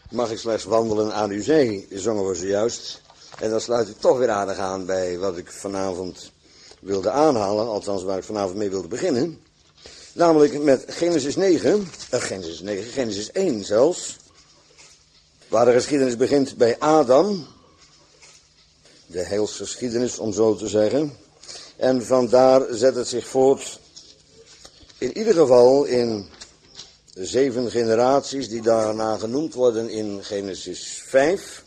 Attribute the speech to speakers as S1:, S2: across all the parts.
S1: Mag ik slechts wandelen aan uw zij, zongen we zojuist. En dan sluit ik toch weer aardig aan bij wat ik vanavond wilde aanhalen, althans waar ik vanavond mee wilde beginnen. Namelijk met Genesis 1 zelfs, waar de geschiedenis begint bij Adam, de heilsgeschiedenis om zo te zeggen. En vandaar zet het zich voort, in ieder geval in 7 generaties die daarna genoemd worden in Genesis 5.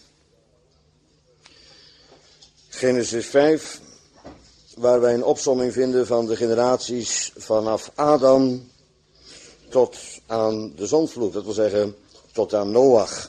S1: Genesis 5, waar wij een opsomming vinden van de generaties vanaf Adam tot aan de zondvloed, dat wil zeggen tot aan Noach.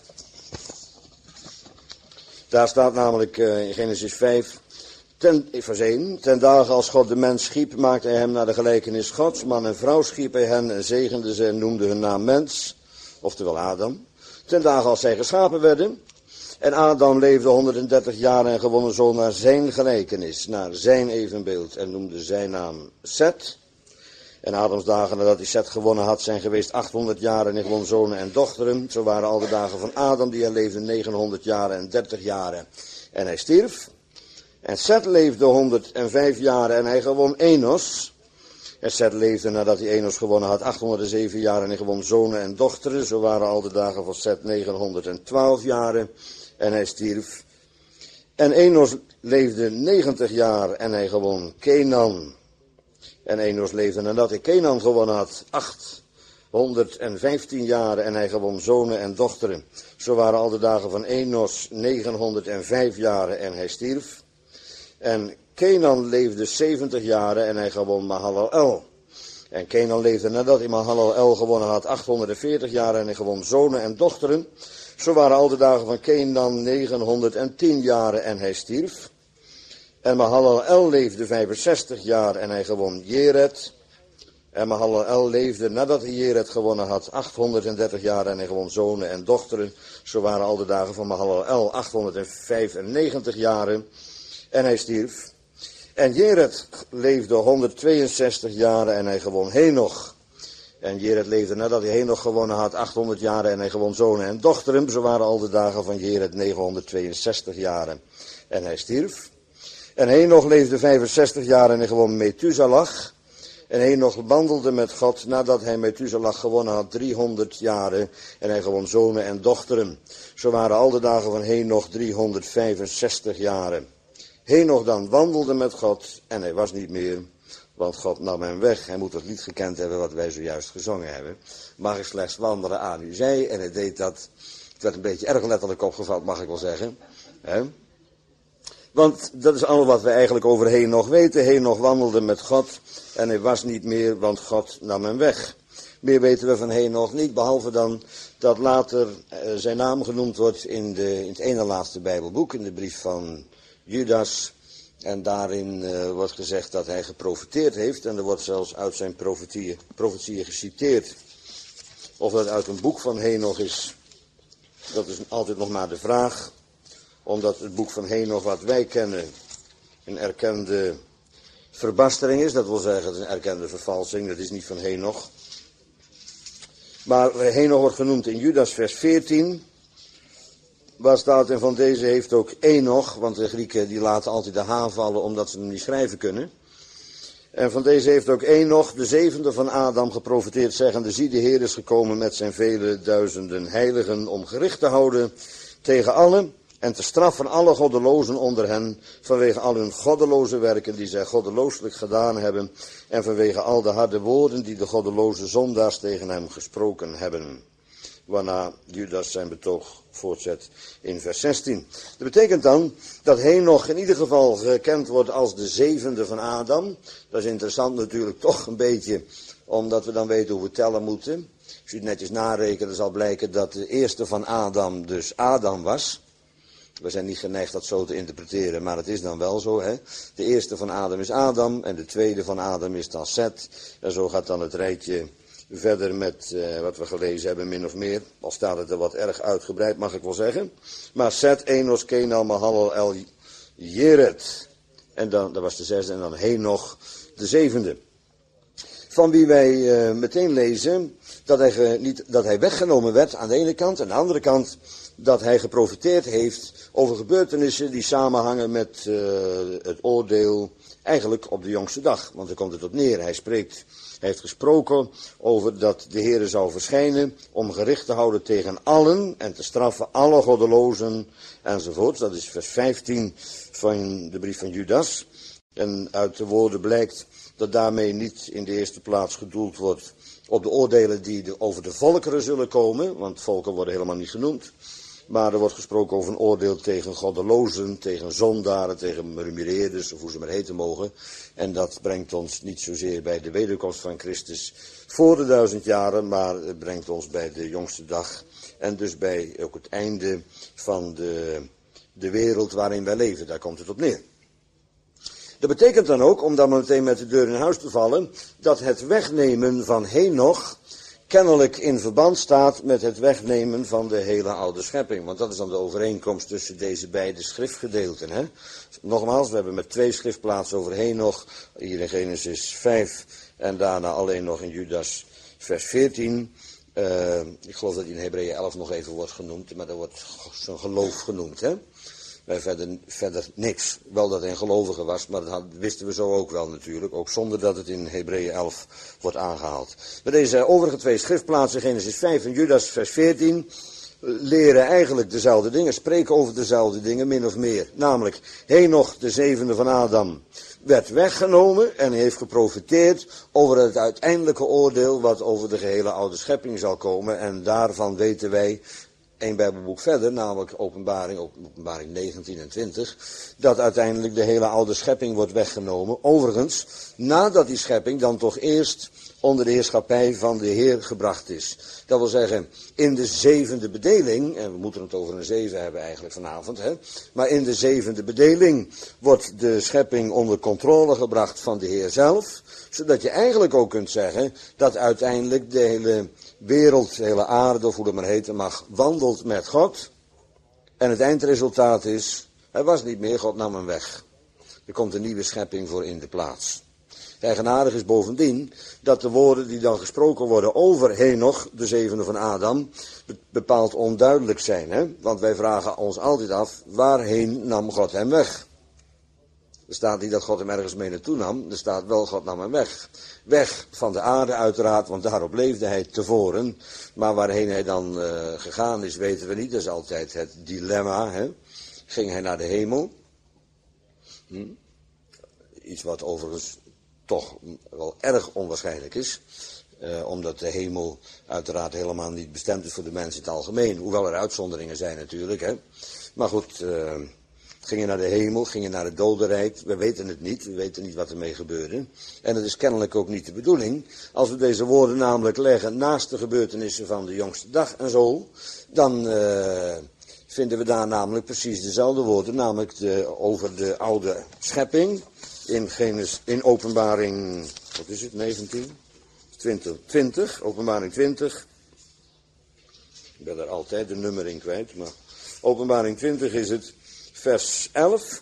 S1: Daar staat namelijk in Genesis 5, vers 1, ten dagen als God de mens schiep, maakte hij hem naar de gelijkenis Gods. Man en vrouw schiep hij hen en zegende ze en noemde hun naam mens, oftewel Adam. Ten dagen als zij geschapen werden. En Adam leefde 130 jaar en gewon een zoon naar zijn gelijkenis, naar zijn evenbeeld en noemde zijn naam Set. En Adams dagen nadat hij Set gewonnen had zijn geweest 800 jaar en hij gewon zonen en dochteren. Zo waren al de dagen van Adam die hij leefde 900 jaar en 30 jaren. En hij stierf. En Set leefde 105 jaar en hij gewon Enos. En Set leefde nadat hij Enos gewonnen had 807 jaar en hij gewon zonen en dochteren. Zo waren al de dagen van Set 912 jaren en hij stierf. En Enos leefde 90 jaar en hij gewon Kenan. En Enos leefde nadat hij Kenan gewonnen had 815 jaar en hij gewon zonen en dochteren. Zo waren al de dagen van Enos 905 jaren en hij stierf. En Kenan leefde 70 jaren en hij gewon Mahalalel. En Kenan leefde nadat hij Mahalalel gewonnen had 840 jaar en hij gewon zonen en dochteren. Zo waren al de dagen van Kenan 910 jaren en hij stierf. En Mahalalel leefde 65 jaar en hij gewon Jered. En Mahalalel leefde nadat hij Jered gewonnen had 830 jaar en hij gewon zonen en dochteren. Zo waren al de dagen van Mahalalel 895 jaren en hij stierf. En Jered leefde 162 jaren en hij gewon Henoch. En Jered leefde nadat hij Henoch gewonnen had 800 jaren en hij gewon zonen en dochteren. Zo waren al de dagen van Jered 962 jaren en hij stierf. En Henoch leefde 65 jaar en hij gewon Methuselah. En Henoch wandelde met God nadat hij Methuselah gewonnen had 300 jaren en hij gewon zonen en dochteren. Zo waren al de dagen van Henoch 365 jaren. Henoch dan wandelde met God en hij was niet meer, want God nam hem weg. Hij moet het lied gekend hebben wat wij zojuist gezongen hebben. Mag ik slechts wandelen aan uw zij? En hij deed dat, het werd een beetje erg letterlijk opgevat, mag ik wel zeggen. Want dat is allemaal wat we eigenlijk over Henoch weten. Henoch wandelde met God en hij was niet meer, want God nam hem weg. Meer weten we van Henoch niet, behalve dan dat later zijn naam genoemd wordt in het ene laatste Bijbelboek, in de brief van Judas. En daarin wordt gezegd dat hij geprofeteerd heeft. En er wordt zelfs uit zijn profetieën geciteerd. Of dat uit een boek van Henoch is, dat is altijd nog maar de vraag. Omdat het boek van Henoch wat wij kennen een erkende verbastering is. Dat wil zeggen, het is een erkende vervalsing. Dat is niet van Henoch. Maar Henoch wordt genoemd in Judas vers 14. Waar staat, en van deze heeft ook Enoch, want de Grieken die laten altijd de H vallen omdat ze hem niet schrijven kunnen. En van deze heeft ook Enoch, de 7e van Adam, geprofeteerd, zeggende: zie, de Heer is gekomen met zijn vele duizenden heiligen om gericht te houden tegen allen en te straffen alle goddelozen onder hen, vanwege al hun goddeloze werken die zij goddelooselijk gedaan hebben, en vanwege al de harde woorden die de goddeloze zondaars tegen hem gesproken hebben. Waarna Judas zijn betoog voortzet in vers 16. Dat betekent dan dat Henoch in ieder geval gekend wordt als de 7e van Adam. Dat is interessant natuurlijk toch een beetje, omdat we dan weten hoe we tellen moeten. Als je het netjes narekent, dan zal blijken dat de eerste van Adam dus Adam was. We zijn niet geneigd dat zo te interpreteren, maar het is dan wel zo. Hè? De eerste van Adam is Adam en de tweede van Adam is dan Set. En zo gaat dan het rijtje verder met wat we gelezen hebben, min of meer. Al staat het er wat erg uitgebreid, mag ik wel zeggen. Maar Set, Enos, Kenan, Mahalalel, Jered. En dan, dat was de 6e, en dan Henoch, de 7e. van wie wij meteen lezen dat hij weggenomen werd aan de ene kant, en aan de andere kant dat hij geprofiteerd heeft over gebeurtenissen die samenhangen met het oordeel eigenlijk op de jongste dag. Want daar komt het op neer. Hij heeft gesproken over dat de Heere zou verschijnen om gericht te houden tegen allen en te straffen alle goddelozen enzovoort. Dat is vers 15 van de brief van Judas. En uit de woorden blijkt dat daarmee niet in de eerste plaats gedoeld wordt op de oordelen die over de volkeren zullen komen, want volken worden helemaal niet genoemd. Maar er wordt gesproken over een oordeel tegen goddelozen, tegen zondaren, tegen murmureerders, of hoe ze maar heten mogen. En dat brengt ons niet zozeer bij de wederkomst van Christus voor de 1000 jaren, maar het brengt ons bij de jongste dag. En dus bij ook het einde van de wereld waarin wij leven. Daar komt het op neer. Dat betekent dan ook, om dan meteen met de deur in huis te vallen, dat het wegnemen van Henoch kennelijk in verband staat met het wegnemen van de hele oude schepping. Want dat is dan de overeenkomst tussen deze beide schriftgedeelten. Hè? Nogmaals, we hebben met 2 schriftplaatsen over Henoch, hier in Genesis 5 en daarna alleen nog in Judas vers 14. Ik geloof dat in Hebreeën 11 nog even wordt genoemd, maar daar wordt zijn geloof genoemd. Hè? Wij verder niks. Wel dat hij een gelovige was, maar dat wisten we zo ook wel natuurlijk. Ook zonder dat het in Hebreeën 11 wordt aangehaald. Bij deze overige 2 schriftplaatsen, Genesis 5 en Judas vers 14, leren eigenlijk dezelfde dingen, spreken over dezelfde dingen, min of meer. Namelijk, Henoch, de 7e van Adam, werd weggenomen en heeft geprofiteerd over het uiteindelijke oordeel wat over de gehele oude schepping zal komen. En daarvan weten wij 1 Bijbelboek verder, namelijk openbaring 19 en 20, dat uiteindelijk de hele oude schepping wordt weggenomen. Overigens, nadat die schepping dan toch eerst onder de heerschappij van de Heer gebracht is. Dat wil zeggen, in de 7e bedeling, en we moeten het over een 7 hebben eigenlijk vanavond, hè, maar in de 7e bedeling wordt de schepping onder controle gebracht van de Heer zelf, zodat je eigenlijk ook kunt zeggen dat uiteindelijk de hele wereld, de hele aarde, of hoe dat maar heten mag, wandelt met God. En het eindresultaat is, hij was niet meer, God nam hem weg. Er komt een nieuwe schepping voor in de plaats. Eigenaardig is bovendien dat de woorden die dan gesproken worden over Henoch, de 7e van Adam, bepaald onduidelijk zijn. Hè? Want wij vragen ons altijd af, waarheen nam God hem weg? Er staat niet dat God hem ergens mee naartoe nam, er staat wel, God nam hem weg. Weg van de aarde uiteraard, want daarop leefde hij tevoren. Maar waarheen hij dan gegaan is, weten we niet. Dat is altijd het dilemma. Hè? Ging hij naar de hemel? Iets wat overigens toch wel erg onwaarschijnlijk is. Omdat de hemel uiteraard helemaal niet bestemd is voor de mensen in het algemeen. Hoewel er uitzonderingen zijn natuurlijk. Hè? Maar goed, ging je naar de hemel, ging je naar het dodenrijk. We weten het niet, we weten niet wat ermee gebeurde. En het is kennelijk ook niet de bedoeling. Als we deze woorden namelijk leggen naast de gebeurtenissen van de jongste dag en zo, dan vinden we daar namelijk precies dezelfde woorden. Namelijk over de oude schepping. In openbaring, wat is het, 19? 20, openbaring 20. Ik ben daar altijd de nummering kwijt, maar openbaring 20 is het, vers 11.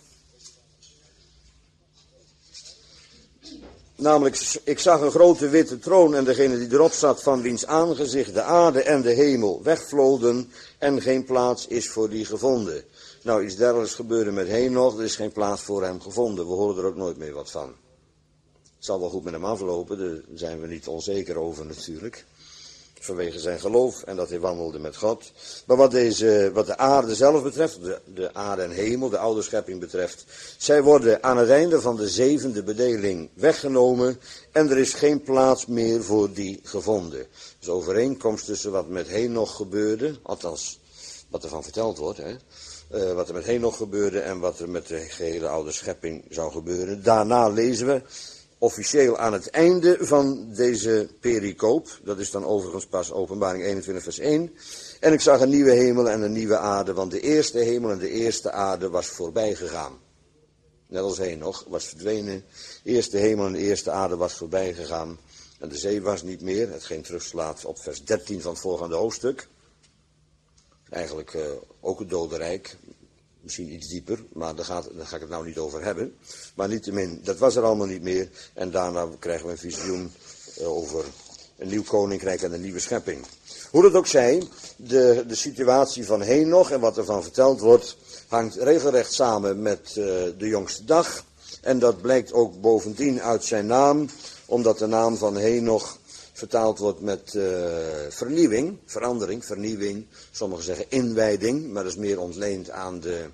S1: Namelijk, ik zag een grote witte troon en degene die erop zat, van wiens aangezicht de aarde en de hemel wegvloden en geen plaats is voor die gevonden. Nou, iets dergelijks gebeurde met Henoch, er is geen plaats voor hem gevonden. We horen er ook nooit meer wat van. Het zal wel goed met hem aflopen, daar zijn we niet onzeker over natuurlijk. Vanwege zijn geloof en dat hij wandelde met God. Maar wat de aarde zelf betreft, de aarde en hemel, de oude schepping betreft, zij worden aan het einde van de 7e bedeling weggenomen en er is geen plaats meer voor die gevonden. Dus overeenkomst tussen wat met Henoch gebeurde, althans wat ervan verteld wordt, hè. Wat er met Henoch gebeurde en wat er met de gehele oude schepping zou gebeuren. Daarna lezen we officieel aan het einde van deze pericoop, dat is dan overigens pas openbaring 21 vers 1. En ik zag een nieuwe hemel en een nieuwe aarde, want de eerste hemel en de eerste aarde was voorbij gegaan. Net als Henoch was verdwenen, de eerste hemel en de eerste aarde was voorbij gegaan. En de zee was niet meer, hetgeen terugslaat op vers 13 van het voorgaande hoofdstuk. Eigenlijk ook het dodenrijk, misschien iets dieper, maar daar ga ik het nou niet over hebben. Maar niettemin, dat was er allemaal niet meer. En daarna krijgen we een visioen over een nieuw koninkrijk en een nieuwe schepping. Hoe dat ook zij, de situatie van Henoch en wat ervan verteld wordt, hangt regelrecht samen met de jongste dag. En dat blijkt ook bovendien uit zijn naam, omdat de naam van Henoch vertaald wordt met vernieuwing, verandering, vernieuwing. Sommigen zeggen inwijding, maar dat is meer ontleend aan de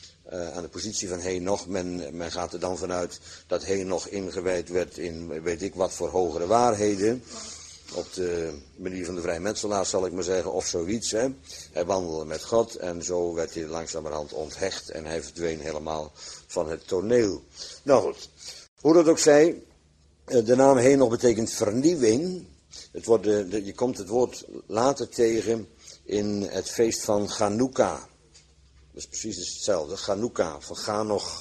S1: positie van Henoch. Men gaat er dan vanuit dat Henoch ingewijd werd in weet ik wat voor hogere waarheden. Op de manier van de vrijmetselaar zal ik maar zeggen, of zoiets. Hè. Hij wandelde met God en zo werd hij langzamerhand onthecht en hij verdween helemaal van het toneel. Nou goed, hoe dat ook zij, de naam Henoch betekent vernieuwing. Je komt het woord later tegen in het feest van Chanukka. Dat is precies hetzelfde, Chanukka, van Chanoch,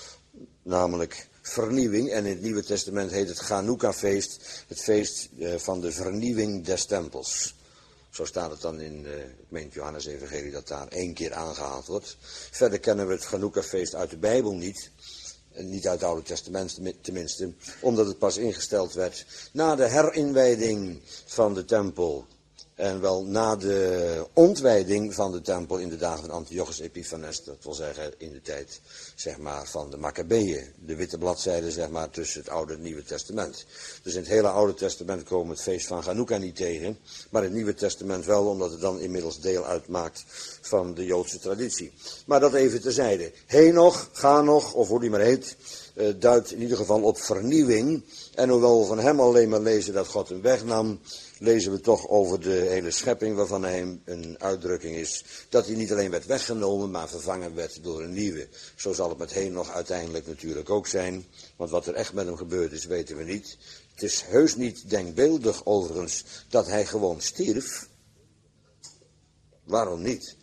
S1: namelijk vernieuwing. En in het Nieuwe Testament heet het Chanukka-feest, het feest van de vernieuwing des tempels. Zo staat het dan in het Johannes-evangelie dat daar 1 keer aangehaald wordt. Verder kennen we het Chanukka-feest uit de Bijbel niet. Niet uit het Oude Testament tenminste, omdat het pas ingesteld werd na de herinwijding van de tempel. En wel na de ontwijding van de tempel in de dagen van Antiochus Epiphanes. Dat wil zeggen in de tijd zeg maar, van de Maccabeeën. De witte bladzijde zeg maar, tussen het Oude en het Nieuwe Testament. Dus in het hele Oude Testament komen we het feest van Chanukka niet tegen. Maar in het Nieuwe Testament wel, omdat het dan inmiddels deel uitmaakt van de Joodse traditie. Maar dat even terzijde. Henoch, Chanoch, of hoe die maar heet, duidt in ieder geval op vernieuwing. En hoewel we van hem alleen maar lezen dat God hem wegnam, lezen we toch over de hele schepping waarvan hij een uitdrukking is, dat hij niet alleen werd weggenomen, maar vervangen werd door een nieuwe. Zo zal het met Henoch uiteindelijk natuurlijk ook zijn, want wat er echt met hem gebeurd is, weten we niet. Het is heus niet denkbeeldig overigens dat hij gewoon stierf. Waarom niet?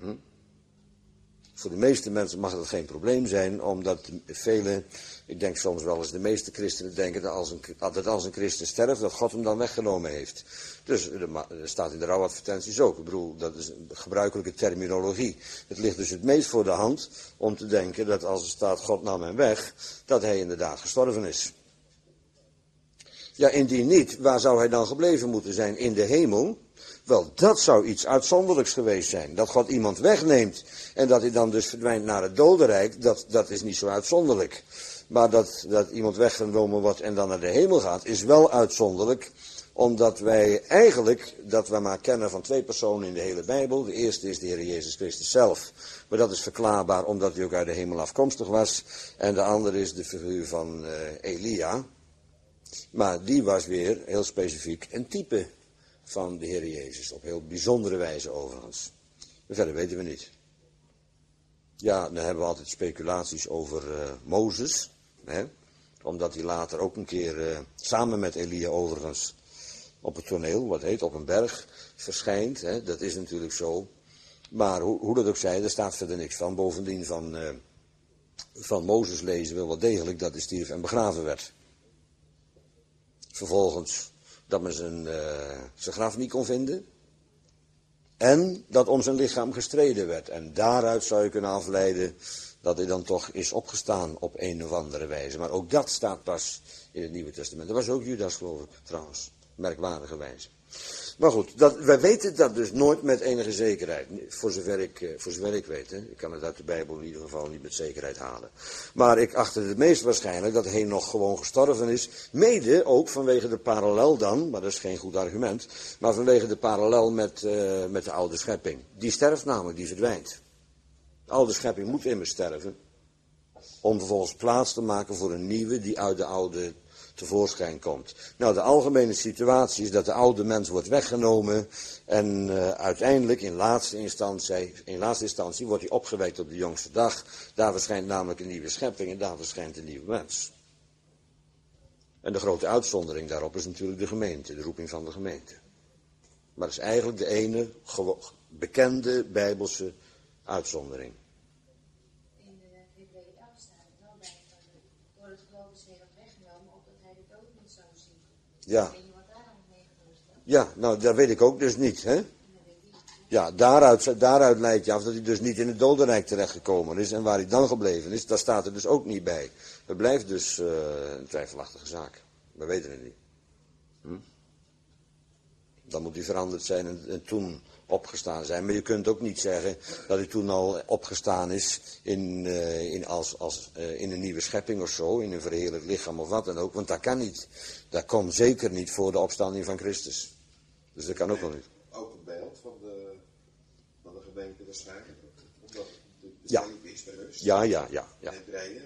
S1: Voor de meeste mensen mag dat geen probleem zijn, omdat velen, ik denk soms wel eens de meeste christenen denken dat als een christen sterft, dat God hem dan weggenomen heeft. Dus er staat in de rouwadvertenties ook. Ik bedoel, dat is een gebruikelijke terminologie. Het ligt dus het meest voor de hand om te denken dat als er staat God nam hem weg, dat hij inderdaad gestorven is. Ja, indien niet, waar zou hij dan gebleven moeten zijn? In de hemel? Wel, dat zou iets uitzonderlijks geweest zijn. Dat God iemand wegneemt en dat hij dan dus verdwijnt naar het dodenrijk, dat is niet zo uitzonderlijk. Maar dat iemand weggenomen wordt en dan naar de hemel gaat, is wel uitzonderlijk. Omdat wij eigenlijk, dat we maar kennen van 2 personen in de hele Bijbel. De eerste is de Heer Jezus Christus zelf. Maar dat is verklaarbaar omdat hij ook uit de hemel afkomstig was. En de andere is de figuur van Elia. Maar die was weer heel specifiek een type van de Heer Jezus. Op heel bijzondere wijze overigens. Maar verder weten we niet. Ja, dan hebben we altijd speculaties over Mozes. Hè? Omdat hij later ook een keer samen met Elia overigens op het toneel, wat heet, op een berg verschijnt. Hè? Dat is natuurlijk zo. Maar hoe dat ook zij, er staat verder niks van. Bovendien van Mozes lezen we wel degelijk dat hij stierf en begraven werd. Vervolgens dat men zijn graf niet kon vinden. En dat om zijn lichaam gestreden werd. En daaruit zou je kunnen afleiden dat hij dan toch is opgestaan op een of andere wijze. Maar ook dat staat pas in het Nieuwe Testament. Dat was ook Judas, geloof ik, trouwens. Merkwaardige wijze. Maar goed, wij weten dat dus nooit met enige zekerheid. Voor zover ik weet. Hè. Ik kan het uit de Bijbel in ieder geval niet met zekerheid halen. Maar ik acht het meest waarschijnlijk dat Henoch gewoon gestorven is. Mede ook vanwege de parallel dan, maar dat is geen goed argument. Maar vanwege de parallel met de oude schepping. Die sterft namelijk, die verdwijnt. De oude schepping moet immers sterven. Om vervolgens plaats te maken voor een nieuwe die uit de oude tevoorschijn komt. Nou, de algemene situatie is dat de oude mens wordt weggenomen en uiteindelijk in laatste instantie wordt hij opgewekt op de jongste dag. Daar verschijnt namelijk een nieuwe schepping en daar verschijnt een nieuwe mens. En de grote uitzondering daarop is natuurlijk de gemeente, de roeping van de gemeente. Maar dat is eigenlijk de ene bekende Bijbelse uitzondering. Ja, nou, dat weet ik ook dus niet, hè. Ja, daaruit leidt je af dat hij dus niet in het dodenrijk terechtgekomen is. En waar hij dan gebleven is, daar staat er dus ook niet bij. Het blijft dus een twijfelachtige zaak. We weten het niet. Dan moet hij veranderd zijn en toen opgestaan zijn. Maar je kunt ook niet zeggen dat hij toen al opgestaan is in een nieuwe schepping of zo, in een verheerlijk lichaam of wat dan ook. Want dat kan niet. Dat komt zeker niet voor de opstanding van Christus. Dus dat kan ook wel niet.
S2: Ook een beeld van de gemeente waarschijnlijk. Omdat de
S1: Ja.
S2: schepping is berust.
S1: Ja.
S2: Hebreeën.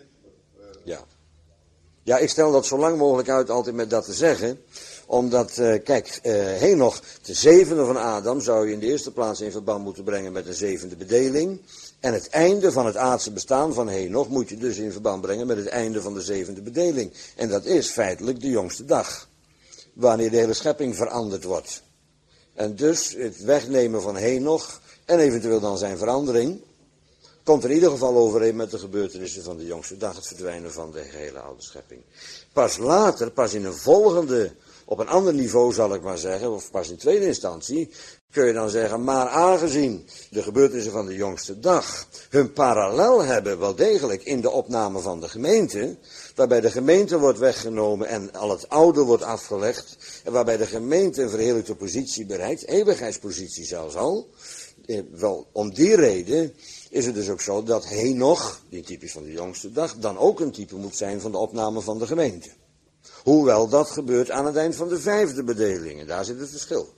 S1: Ja, ik stel dat zo lang mogelijk uit altijd met dat te zeggen. Omdat, Henoch, de zevende van Adam, zou je in de eerste plaats in verband moeten brengen met de zevende bedeling. En het einde van het aardse bestaan van Henoch moet je dus in verband brengen met het einde van de zevende bedeling. En dat is feitelijk de jongste dag. Wanneer de hele schepping veranderd wordt. En dus het wegnemen van Henoch en eventueel dan zijn verandering komt er in ieder geval overeen met de gebeurtenissen van de jongste dag, het verdwijnen van de gehele oude schepping. Pas later, pas in een volgende, op een ander niveau zal ik maar zeggen, of pas in tweede instantie, kun je dan zeggen, maar aangezien de gebeurtenissen van de jongste dag hun parallel hebben wel degelijk in de opname van de gemeente, waarbij de gemeente wordt weggenomen en al het oude wordt afgelegd, en waarbij de gemeente een verheerlijkte positie bereikt, eeuwigheidspositie zelfs al, wel om die reden is het dus ook zo dat Henoch, die typisch van de jongste dag, dan ook een type moet zijn van de opname van de gemeente. Hoewel dat gebeurt aan het eind van de vijfde bedeling, en daar zit het verschil.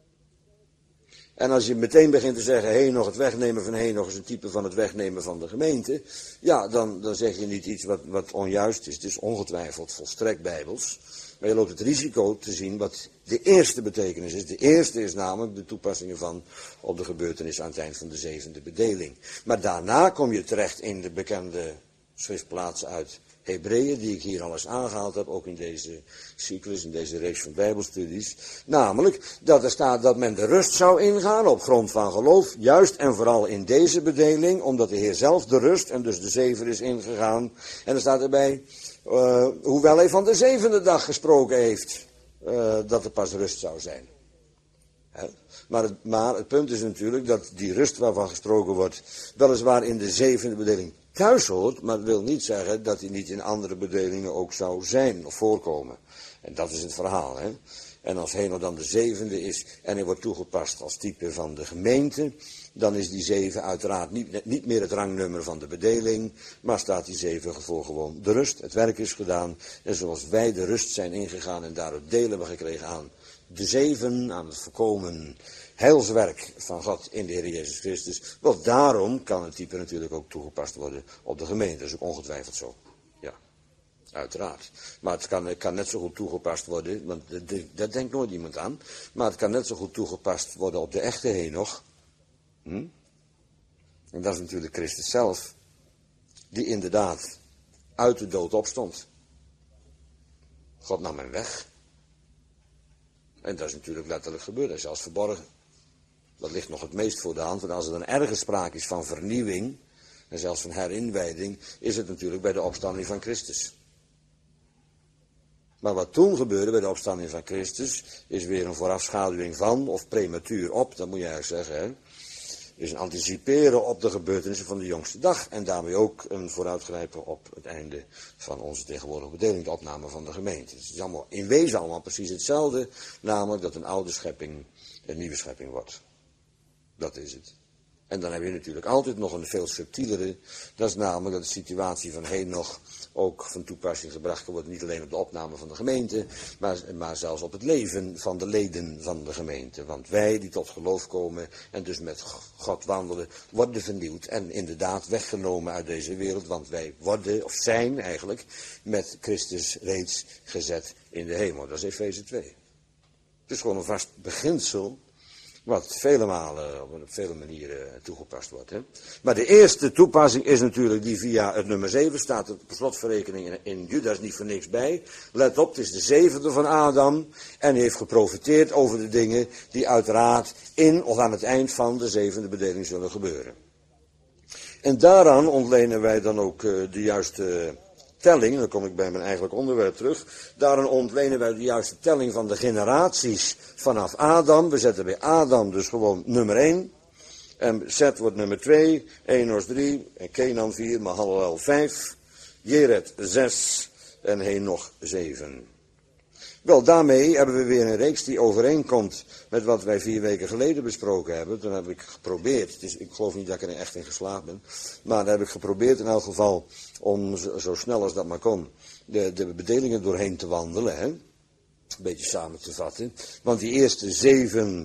S1: En als je meteen begint te zeggen, Henoch, het wegnemen van Henoch is een type van het wegnemen van de gemeente, ja, dan zeg je niet iets wat onjuist is. Het is ongetwijfeld volstrekt bijbels. Maar je loopt het risico te zien wat de eerste betekenis is. De eerste is namelijk de toepassing ervan op de gebeurtenis aan het eind van de zevende bedeling. Maar daarna kom je terecht in de bekende schriftplaatsen uit Hebreeën, die ik hier al eens aangehaald heb, ook in deze cyclus, in deze reeks van bijbelstudies. Namelijk dat er staat dat men de rust zou ingaan op grond van geloof, juist en vooral in deze bedeling, omdat de Heer zelf de rust en dus de zeven is ingegaan. En er staat erbij, hoewel hij van de zevende dag gesproken heeft, dat er pas rust zou zijn. Maar het punt is natuurlijk dat die rust waarvan gesproken wordt, weliswaar in de zevende bedeling thuis hoort, maar dat wil niet zeggen dat hij niet in andere bedelingen ook zou zijn of voorkomen. En dat is het verhaal. Hè? En als Henoch dan de zevende is en hij wordt toegepast als type van de gemeente, dan is die 7 uiteraard niet meer het rangnummer van de bedeling, maar staat die 7 voor gewoon de rust. Het werk is gedaan en zoals wij de rust zijn ingegaan en daardoor deel hebben gekregen aan de 7, aan het voorkomen heilswerk van God in de Heer Jezus Christus. Wel, daarom kan het type natuurlijk ook toegepast worden op de gemeente. Dat is ook ongetwijfeld zo. Ja, uiteraard. Maar het kan net zo goed toegepast worden, want daar denkt nooit iemand aan. Maar het kan net zo goed toegepast worden op de echte Henoch. En dat is natuurlijk Christus zelf, die inderdaad uit de dood opstond. God nam hem weg. En dat is natuurlijk letterlijk gebeurd, dat is zelfs verborgen. Dat ligt nog het meest voor de hand, want als er dan ergens sprake is van vernieuwing, en zelfs van herinwijding, is het natuurlijk bij de opstanding van Christus. Maar wat toen gebeurde bij de opstanding van Christus, is weer een voorafschaduwing van, of prematuur op, dat moet je eigenlijk zeggen, hè. Is een anticiperen op de gebeurtenissen van de jongste dag. En daarmee ook een vooruitgrijpen op het einde van onze tegenwoordige bedeling, de opname van de gemeente. Dus het is allemaal, in wezen allemaal precies hetzelfde, namelijk dat een oude schepping een nieuwe schepping wordt. Dat is het. En dan heb je natuurlijk altijd nog een veel subtielere, dat is namelijk dat de situatie van Henoch ook van toepassing gebracht kan worden, niet alleen op de opname van de gemeente, maar zelfs op het leven van de leden van de gemeente. Want wij die tot geloof komen en dus met God wandelen, worden vernieuwd en inderdaad weggenomen uit deze wereld, want wij worden, of zijn eigenlijk, met Christus reeds gezet in de hemel. Dat is Efeze 2. Het is gewoon een vast beginsel, wat vele malen op vele manieren toegepast wordt. Hè. Maar de eerste toepassing is natuurlijk die via het nummer 7 staat er per slotverrekening in Judas niet voor niks bij. Let op, het is de 7e van Adam en hij heeft geprofiteerd over de dingen die uiteraard in of aan het eind van de 7e bedeling zullen gebeuren. En daaraan ontlenen wij dan ook de juiste telling, dan kom ik bij mijn eigenlijk onderwerp terug, daarin ontlenen wij de juiste telling van de generaties vanaf Adam. We zetten bij Adam dus gewoon nummer 1, en Zet wordt nummer 2, Enos 3, en Kenan 4, Mahalalel 5, Jered 6 en Henoch 7. Wel, daarmee hebben we weer een reeks die overeenkomt met wat wij 4 weken geleden besproken hebben. Toen heb ik geprobeerd, ik geloof niet dat ik er echt in geslaagd ben, maar daar heb ik geprobeerd in elk geval om zo snel als dat maar kon de bedelingen doorheen te wandelen, hè? Een beetje samen te vatten. Want die eerste 7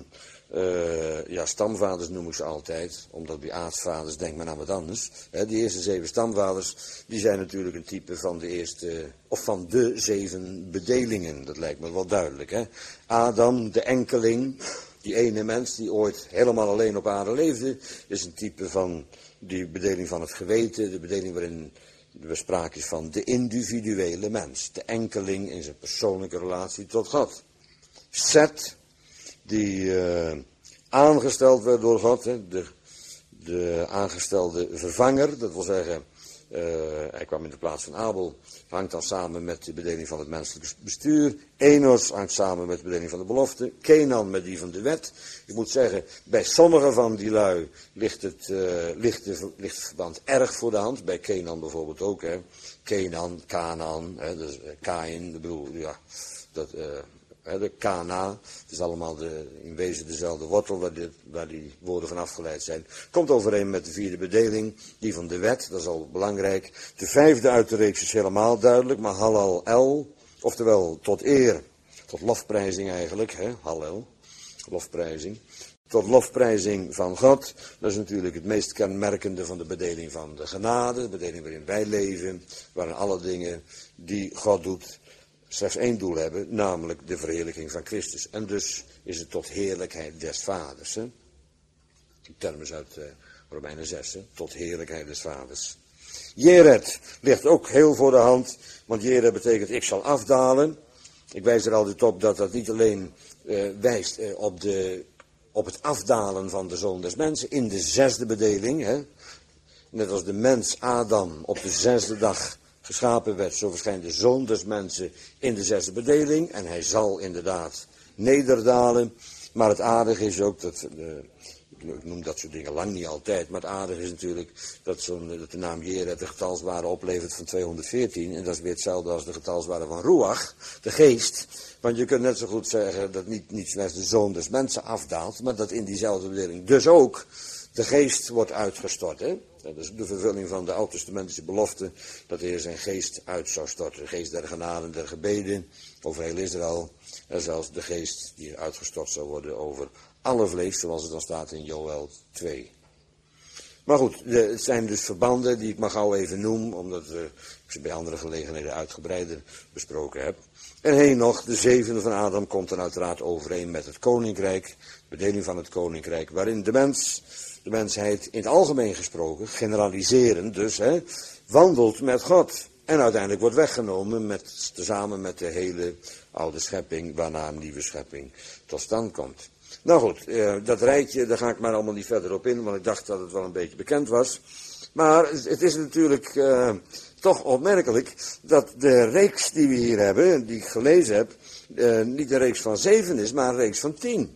S1: stamvaders noem ik ze altijd, omdat bij aartsvaders denkt men aan wat anders. Die eerste 7 stamvaders, die zijn natuurlijk een type van van de 7 bedelingen. Dat lijkt me wel duidelijk. Hè? Adam, de enkeling, die ene mens die ooit helemaal alleen op aarde leefde, is een type van die bedeling van het geweten, de bedeling waarin er sprake is van de individuele mens, de enkeling in zijn persoonlijke relatie tot God. Seth, die aangesteld werd door God, hè, de aangestelde vervanger, dat wil zeggen, hij kwam in de plaats van Abel, hangt dan samen met de bedeling van het menselijke bestuur. Enos hangt samen met de bedeling van de belofte. Kenan met die van de wet. Ik moet zeggen, bij sommige van die lui ligt het verband erg voor de hand. Bij Kenan bijvoorbeeld ook, hè. Kenan, Canaan, hè, dus Kain, ik bedoel, ja, dat... de Kana, het is allemaal in wezen dezelfde wortel waar die woorden van afgeleid zijn. Komt overeen met de 4e bedeling, die van de wet, dat is al belangrijk. De 5e uit de reeks is helemaal duidelijk, maar Hallel El, oftewel tot eer, tot lofprijzing eigenlijk, hè, Hallel, lofprijzing. Tot lofprijzing van God, dat is natuurlijk het meest kenmerkende van de bedeling van de genade, de bedeling waarin wij leven, waarin alle dingen die God doet, slechts 1 doel hebben, namelijk de verheerlijking van Christus. En dus is het tot heerlijkheid des vaders. Hè? Die term is uit Romeinen 6, hè? Tot heerlijkheid des vaders. Jered ligt ook heel voor de hand, want Jered betekent ik zal afdalen. Ik wijs er altijd op dat dat niet alleen wijst op het afdalen van de zoon des mensen in de 6e bedeling. Hè? Net als de mens Adam op de 6e dag geschapen werd, zo verschijnt de zoon des mensen in de 6e bedeling. En hij zal inderdaad nederdalen. Maar het aardige is ook, ik noem dat soort dingen lang niet altijd, maar het aardige is natuurlijk dat de naam Jered de getalswaarde oplevert van 214. En dat is weer hetzelfde als de getalswaarde van Ruach, de geest. Want je kunt net zo goed zeggen dat niet slechts de zoon des mensen afdaalt, maar dat in diezelfde bedeling dus ook de geest wordt uitgestort. Hè? Dat is de vervulling van de oud-testamentische belofte dat de Heer zijn geest uit zou storten. De geest der genade, der gebeden over heel Israël. En zelfs de geest die uitgestort zou worden over alle vlees, zoals het dan staat in Joël 2. Maar goed, het zijn dus verbanden die ik maar gauw even noem, omdat ik ze bij andere gelegenheden uitgebreider besproken heb. En Henoch, de 7e van Adam, komt dan uiteraard overeen met het koninkrijk, de bedeling van het koninkrijk, waarin de mensheid in het algemeen gesproken, generaliserend dus, wandelt met God. En uiteindelijk wordt weggenomen tezamen met de hele oude schepping, waarna een nieuwe schepping tot stand komt. Nou goed, dat rijtje, daar ga ik maar allemaal niet verder op in, want ik dacht dat het wel een beetje bekend was. Maar het is natuurlijk toch opmerkelijk dat de reeks die we hier hebben, die ik gelezen heb, niet een reeks van 7 is, maar een reeks van 10.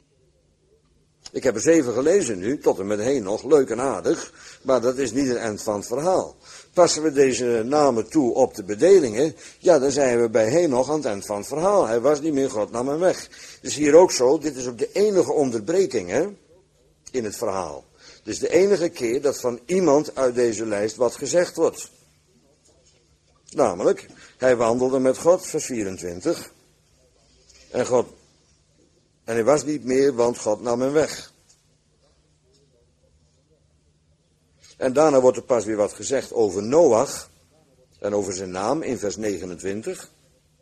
S1: Ik heb er 7 gelezen nu, tot en met Henoch, leuk en aardig, maar dat is niet het eind van het verhaal. Passen we deze namen toe op de bedelingen, ja, dan zijn we bij Henoch aan het eind van het verhaal. Hij was niet meer, God nam hem weg. Dus hier ook zo, dit is ook de enige onderbreking in het verhaal. Dus de enige keer dat van iemand uit deze lijst wat gezegd wordt. Namelijk, hij wandelde met God, vers 24. En hij was niet meer, want God nam hem weg. En daarna wordt er pas weer wat gezegd over Noach en over zijn naam in vers 29.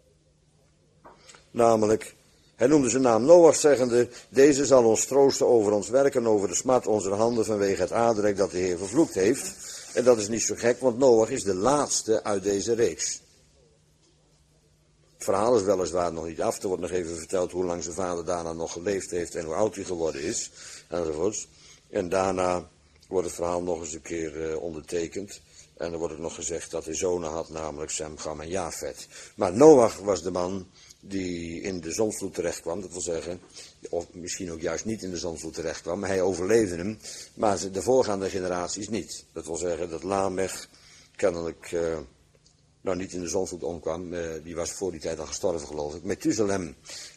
S1: Namelijk, hij noemde zijn naam Noach zeggende, deze zal ons troosten over ons werk en over de smart onze handen vanwege het aardrijk dat de Heer vervloekt heeft. En dat is niet zo gek, want Noach is de laatste uit deze reeks. Het verhaal is weliswaar nog niet af. Er wordt nog even verteld hoe lang zijn vader daarna nog geleefd heeft en hoe oud hij geworden is. Enzovoorts. En daarna wordt het verhaal nog eens een keer ondertekend. En er wordt ook nog gezegd dat hij zonen had, namelijk Sem, Cham en Jafet. Maar Noach was de man die in de zondvloed terecht kwam. Dat wil zeggen, of misschien ook juist niet in de zondvloed terecht kwam. Hij overleefde hem, maar de voorgaande generaties niet. Dat wil zeggen dat Lamech kennelijk nou niet in de zondvloed omkwam, die was voor die tijd al gestorven geloof ik. Methuselem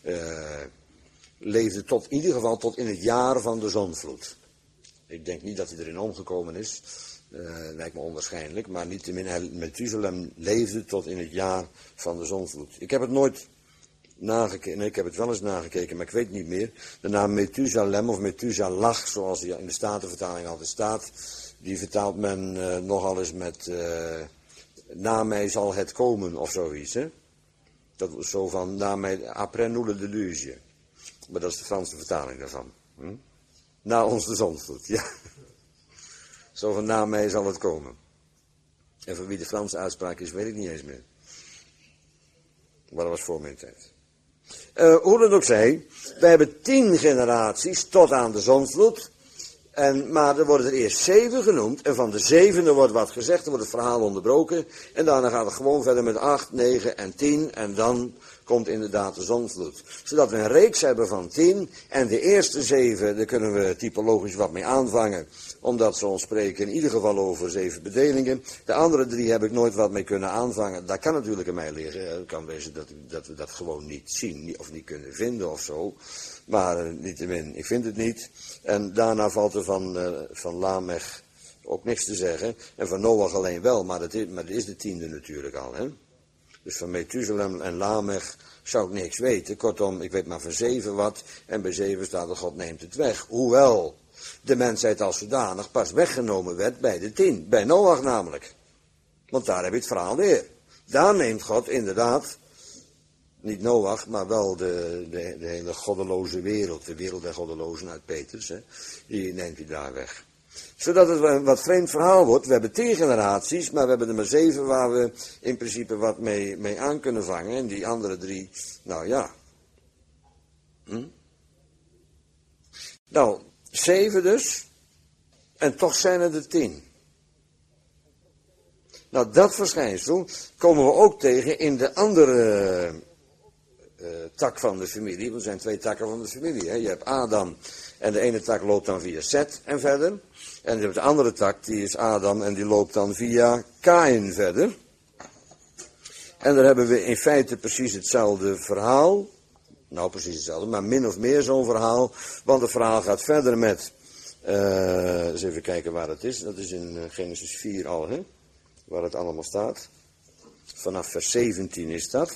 S1: leefde in ieder geval tot in het jaar van de zondvloed. Ik denk niet dat hij erin omgekomen is, lijkt me onwaarschijnlijk, maar niettemin, Methuselem leefde tot in het jaar van de zondvloed. Ik heb het nooit nagekeken, nee, ik heb het wel eens nagekeken, maar ik weet niet meer. De naam Methusalem of Methusalah, zoals die in de Statenvertaling altijd staat, die vertaalt men nogal eens met na mij zal het komen of zoiets. Hè? Dat was zo van na mij, après nous le déluge. Maar dat is de Franse vertaling daarvan. Na ons de zondvloed, ja. Zo van na mij zal het komen. En voor wie de Franse uitspraak is, weet ik niet eens meer. Maar dat was voor mijn tijd. Hoe het ook zij, wij hebben 10 generaties tot aan de zondvloed. Maar er worden er eerst 7 genoemd. En van de 7e wordt wat gezegd, er wordt het verhaal onderbroken. En daarna gaat het gewoon verder met 8, 9 en 10. En dan komt inderdaad de zondvloed. Zodat we een reeks hebben van 10. En de eerste 7, daar kunnen we typologisch wat mee aanvangen. Omdat ze ons spreken in ieder geval over 7 bedelingen. De andere 3 heb ik nooit wat mee kunnen aanvangen. Dat kan natuurlijk aan mij liggen. Het kan wezen dat we dat gewoon niet zien of niet kunnen vinden of zo. Maar niettemin, ik vind het niet. En daarna valt er van Lamech ook niks te zeggen. En van Noach alleen wel, maar dat is de 10e natuurlijk al. Hè? Dus van Methuselem en Lamech zou ik niks weten. Kortom, ik weet maar van 7 wat. En bij 7 staat er God neemt het weg. Hoewel de mensheid als zodanig pas weggenomen werd bij de 10. Bij Noach namelijk. Want daar heb je het verhaal weer. Daar neemt God inderdaad, niet Noach, maar wel de hele goddeloze wereld. De wereld der goddelozen uit Petrus. Hè, die neemt hij daar weg. Zodat het een wat vreemd verhaal wordt. We hebben 10 generaties, maar we hebben er maar 7 waar we in principe wat mee aan kunnen vangen. En die andere 3, nou ja. Nou, 7 dus. En toch zijn het er 10. Nou, dat verschijnsel komen we ook tegen in de andere tak van de familie. Want er zijn 2 takken van de familie. Hè. Je hebt Adam en de ene tak loopt dan via Seth en verder. En je hebt de andere tak, die is Adam en die loopt dan via Kaïn verder. En daar hebben we in feite precies hetzelfde verhaal. Nou, precies hetzelfde, maar min of meer zo'n verhaal. Want het verhaal gaat verder met, eens even kijken waar het is. Dat is in Genesis 4 al, hè. Waar het allemaal staat. Vanaf vers 17 is dat.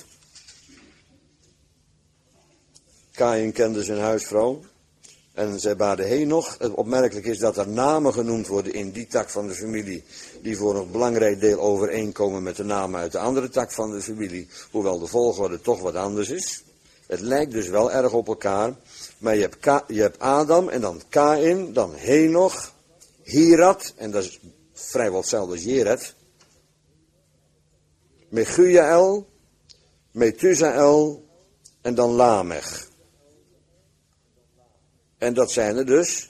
S1: Kaïn kende zijn huisvrouw. En zij baden Henoch. Het opmerkelijk is dat er namen genoemd worden in die tak van de familie. Die voor een belangrijk deel overeenkomen met de namen uit de andere tak van de familie. Hoewel de volgorde toch wat anders is. Het lijkt dus wel erg op elkaar. Maar je hebt Adam en dan Kaïn, dan Henoch, Hirat. En dat is vrijwel hetzelfde als Jered. Mechujael, Methusael en dan Lamech. En dat zijn er dus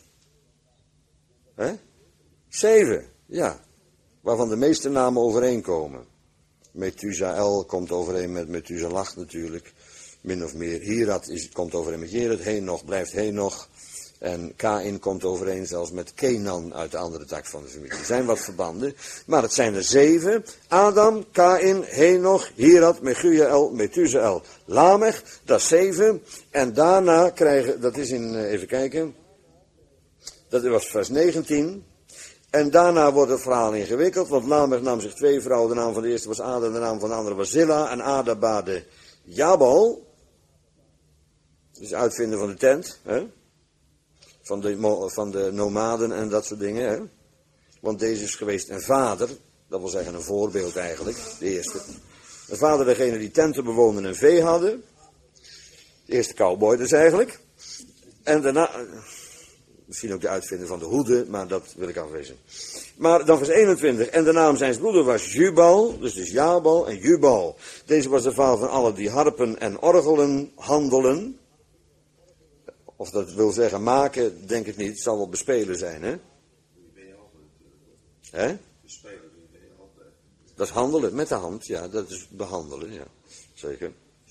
S1: 7, ja. Waarvan de meeste namen overeenkomen. Methusael komt overeen met Methusalah natuurlijk. Min of meer. Hirat komt overeen met Jered. Henoch blijft Henoch. En Kaïn komt overeen zelfs met Kenan uit de andere tak van de familie. Er zijn wat verbanden. Maar het zijn er 7. Adam, Kaïn, Henoch, Hirat, Mechujael, Methusael, Lamech. Dat is 7. En daarna krijgen, dat is in, even kijken. Dat was vers 19. En daarna wordt het verhaal ingewikkeld. Want Lamech nam zich 2 vrouwen. De naam van de eerste was Ada, de naam van de andere was Zilla. En Ada baadde Jabal. Dus uitvinden van de tent, hè? Van de nomaden en dat soort dingen. Hè? Want deze is geweest een vader, dat wil zeggen een voorbeeld eigenlijk, de eerste. Een vader degene die tenten bewoonden en vee hadden. De eerste cowboy dus eigenlijk. En daarna, misschien ook de uitvinder van de hoede, maar dat wil ik afwezen. Maar dan vers 21, en de naam zijns broeder was Jubal, dus Jabal en Jubal. Deze was de vader van alle die harpen en orgelen handelen. Of dat wil zeggen maken, denk ik niet. Het zal wel bespelen zijn, hè?
S2: Die ben je altijd natuurlijk.
S1: Hè?
S2: Bespelen, die ben je altijd.
S1: Dat is handelen, met de hand, ja. Dat is behandelen, ja. Zeker.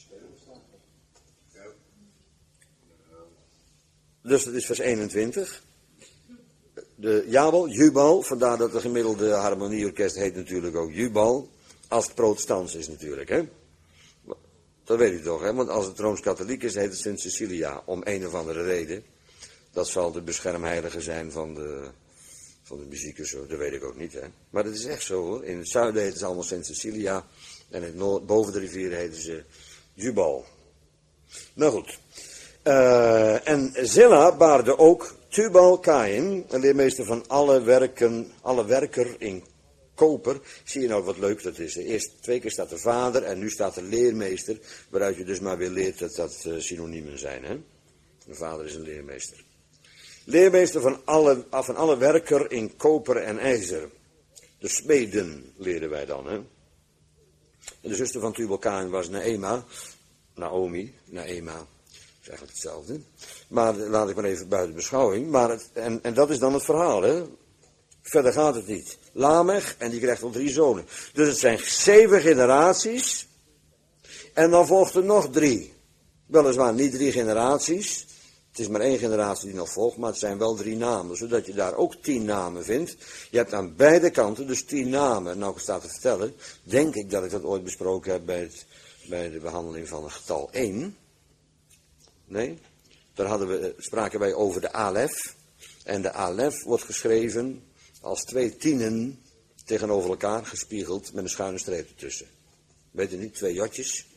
S1: Dus dat is vers 21. De Jabal, Jubal, vandaar dat de gemiddelde harmonieorkest heet natuurlijk ook Jubal. als het protestants is natuurlijk, hè. Dat weet u toch, hè? Want als het Rooms-Katholiek is, heet het Sint Cecilia, om een of andere reden. Dat zal de beschermheilige zijn van de muziek of zo, dat weet ik ook niet, hè. Maar dat is echt zo, hoor. In het zuiden heet het allemaal Sint Cecilia, en in het boven de rivieren heten ze Jubal. Nou goed. En Zilla baarde ook Tubal-Caïn, een leermeester van alle werker in koper. Zie je nou wat leuk dat is? Eerst 2 keer staat de vader en nu staat de leermeester, waaruit je dus maar weer leert dat dat synoniemen zijn, hè. De vader is een leermeester. Leermeester van alle werker in koper en ijzer. De smeden leren wij dan, hè. En de zuster van Tubal-Caïn was Naomi, is eigenlijk hetzelfde. Maar laat ik maar even buiten beschouwing. Maar en dat is dan het verhaal, hè. Verder gaat het niet. Lamech, en die krijgt al 3 zonen. Dus het zijn 7 generaties. En dan volgt er nog 3. Weliswaar niet 3 generaties. Het is maar 1 generatie die nog volgt, maar het zijn wel 3 namen. Zodat je daar ook 10 namen vindt. Je hebt aan beide kanten dus 10 namen. Nou, ik sta te vertellen, denk ik dat ik dat ooit besproken heb bij de behandeling van het getal 1. Nee, daar spraken wij over de alef. En de alef wordt geschreven als 2 tienen tegenover elkaar gespiegeld met een schuine streep ertussen. Weet je niet, 2 jotjes.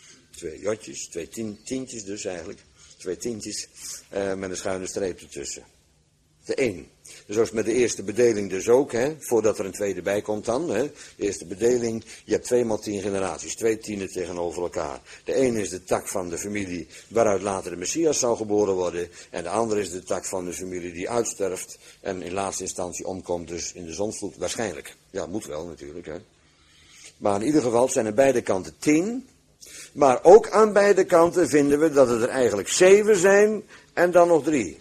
S1: 2 tientjes dus eigenlijk. 2 tientjes met een schuine streep ertussen. De 1. Zoals met de eerste bedeling dus ook, hè, voordat er een tweede bij komt dan. Hè. De eerste bedeling, je hebt 2 maal 10 generaties, 2 tienen tegenover elkaar. De ene is de tak van de familie waaruit later de Messias zou geboren worden. En de andere is de tak van de familie die uitsterft en in laatste instantie omkomt dus in de zondvloed. Waarschijnlijk. Ja, moet wel natuurlijk. Hè. Maar in ieder geval zijn aan beide kanten 10. Maar ook aan beide kanten vinden we dat het er eigenlijk 7 zijn en dan nog 3.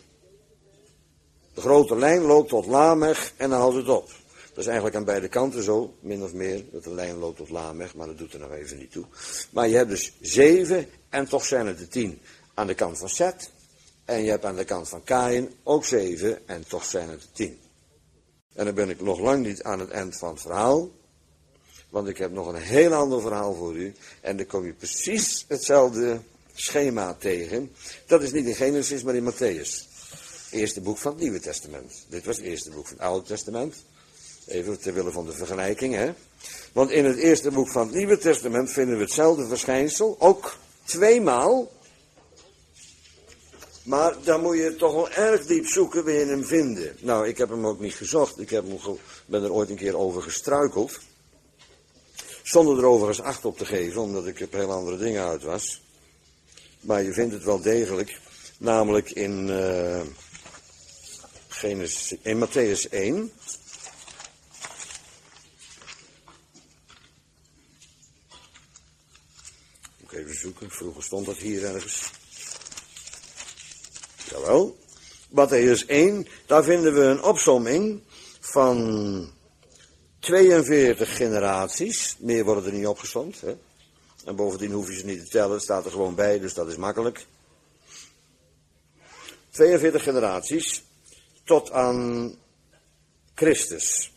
S1: De grote lijn loopt tot Lamech en dan houdt het op. Dat is eigenlijk aan beide kanten zo, min of meer, dat de lijn loopt tot Lamech, maar dat doet er nog even niet toe. Maar je hebt dus 7 en toch zijn het er 10 aan de kant van Seth. En je hebt aan de kant van Kaïn ook 7 en toch zijn het er 10. En dan ben ik nog lang niet aan het eind van het verhaal. Want ik heb nog een heel ander verhaal voor u. En dan kom je precies hetzelfde schema tegen. Dat is niet in Genesis, maar in Mattheüs. Eerste boek van het Nieuwe Testament. Dit was het eerste boek van het Oude Testament. Even ter wille van de vergelijking, hè. Want in het eerste boek van het Nieuwe Testament vinden we hetzelfde verschijnsel. Ook 2 maal. Maar dan moet je toch wel erg diep zoeken, wil je hem vinden. Nou, ik heb hem ook niet gezocht. Ik ben er ooit een keer over gestruikeld. Zonder er overigens acht op te geven, omdat ik op heel andere dingen uit was. Maar je vindt het wel degelijk. Namelijk in Mattheüs 1. Moet ik even zoeken, vroeger stond dat hier ergens. Jawel. Mattheüs 1, daar vinden we een opsomming van 42 generaties. Meer worden er niet opgesomd. Hè? En bovendien hoef je ze niet te tellen, het staat er gewoon bij, dus dat is makkelijk. 42 generaties tot aan Christus.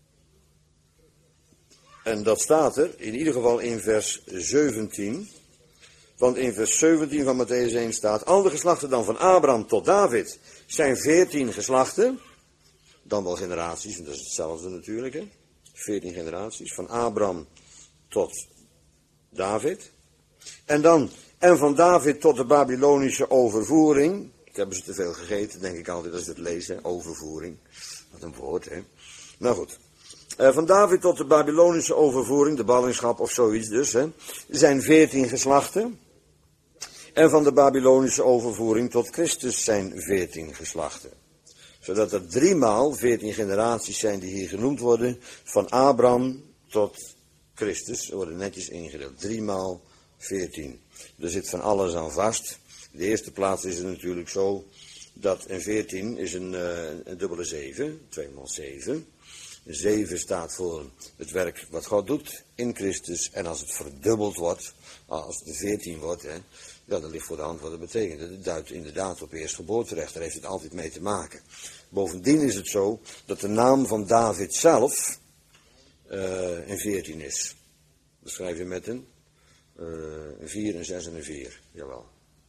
S1: En dat staat er in ieder geval in vers 17. Want in vers 17 van Mattheüs 1 staat: al de geslachten dan van Abraham tot David zijn 14 geslachten. Dan wel generaties, en dat is hetzelfde natuurlijk. Hè? 14 generaties, van Abraham tot David. En van David tot de Babylonische overvoering. Ik heb ze te veel gegeten, denk ik altijd als ik het lees, hè? Overvoering. Wat een woord, hè. Nou goed. Van David tot de Babylonische overvoering, de ballingschap of zoiets dus, hè, zijn 14 geslachten. En van de Babylonische overvoering tot Christus zijn 14 geslachten. Zodat er 3 maal 14 generaties zijn die hier genoemd worden, van Abraham tot Christus, worden netjes ingedeeld. 3 maal 14. Er zit van alles aan vast. De eerste plaats is het natuurlijk zo, dat een 14 is een dubbele 7, 2 maal 7. 7 staat voor het werk wat God doet in Christus. En als het verdubbeld wordt, als het 14 wordt, hè, ja, dan ligt voor de hand wat het betekent. Het duidt inderdaad op eerstgeboorterecht, daar heeft het altijd mee te maken. Bovendien is het zo dat de naam van David zelf een 14 is. Dat schrijf je met een 4, een 6 en een 4. Jawel.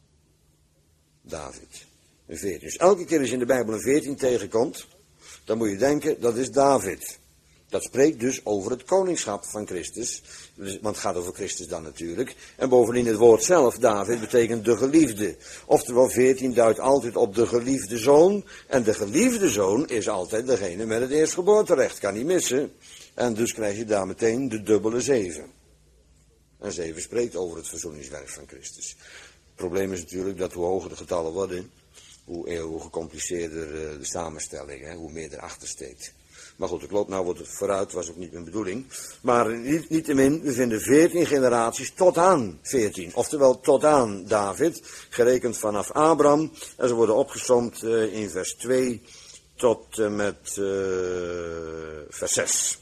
S1: David. Een 14. Dus elke keer als je in de Bijbel een 14 tegenkomt, dan moet je denken, dat is David. Dat spreekt dus over het koningschap van Christus. Want het gaat over Christus dan natuurlijk. En bovendien het woord zelf, David, betekent de geliefde. Oftewel 14 duidt altijd op de geliefde zoon. En de geliefde zoon is altijd degene met het eerstgeboorterecht. Kan niet missen. En dus krijg je daar meteen de dubbele 7. En 7 spreekt over het verzoeningswerk van Christus. Het probleem is natuurlijk dat hoe hoger de getallen worden, hoe gecompliceerder de samenstelling, hè, hoe meer erachter steekt. Maar goed, ik loop nou wat vooruit, was ook niet mijn bedoeling. Maar niettemin, we vinden 14 generaties tot aan 14. Oftewel tot aan David, gerekend vanaf Abraham. En ze worden opgesomd in vers 2 tot met vers 6.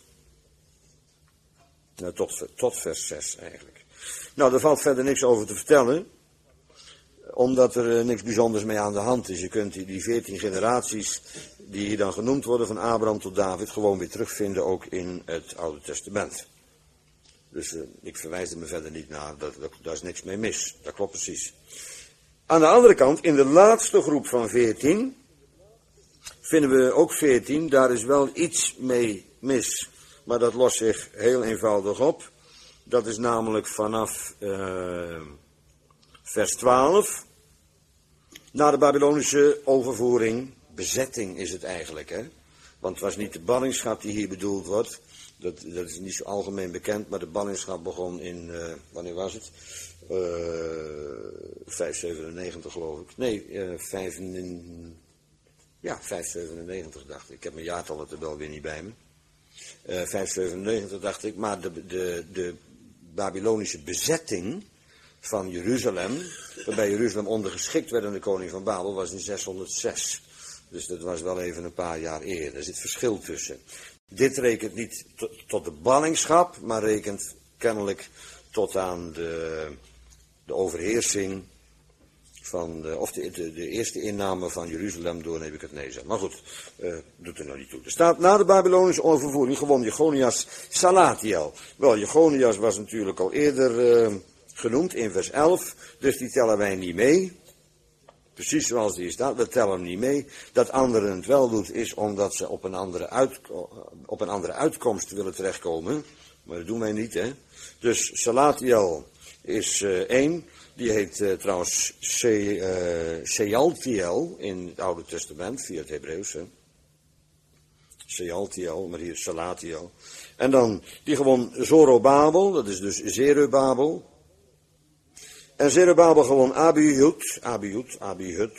S1: Nou, tot vers 6 eigenlijk. Nou, daar valt verder niks over te vertellen. Omdat er niks bijzonders mee aan de hand is. Je kunt die 14 generaties die hier dan genoemd worden, van Abraham tot David, gewoon weer terugvinden ook in het Oude Testament. Dus ik verwijs er me verder niet naar, daar is niks mee mis. Dat klopt precies. Aan de andere kant, in de laatste groep van 14, vinden we ook 14, daar is wel iets mee mis. Maar dat lost zich heel eenvoudig op. Dat is namelijk vanaf vers 12. Na de Babylonische overvoering, bezetting is het eigenlijk, hè. Want het was niet de ballingschap die hier bedoeld wordt. Dat is niet zo algemeen bekend, maar de ballingschap begon in, wanneer was het? 597 geloof ik. Nee, 597 dacht ik. Ik heb mijn jaartallentabel weer niet bij me. 597 dacht ik, maar de Babylonische bezetting van Jeruzalem, waarbij Jeruzalem ondergeschikt werd aan de koning van Babel, was in 606. Dus dat was wel even een paar jaar eerder. Er zit verschil tussen. Dit rekent niet tot de ballingschap, maar rekent kennelijk tot aan de overheersing van of de eerste inname van Jeruzalem door Nebukadnezar. Maar goed, doet er nou niet toe. Er staat, na de Babylonische overvoering gewon Jechonias Salatiel. Wel, Jechonias was natuurlijk al eerder genoemd in vers 11, dus die tellen wij niet mee. Precies zoals die staat, we tellen hem niet mee. Dat anderen het wel doet, is omdat ze op een andere uitkomst willen terechtkomen. Maar dat doen wij niet, hè. Dus Salatiel is 1. Die heet trouwens Shealtiel in het Oude Testament, via het Hebreeuws. Shealtiel, maar hier Salatiel. En dan, die gewoon Zorobabel, dat is dus Zerubabel. En Zerubabel gewoon Abihud.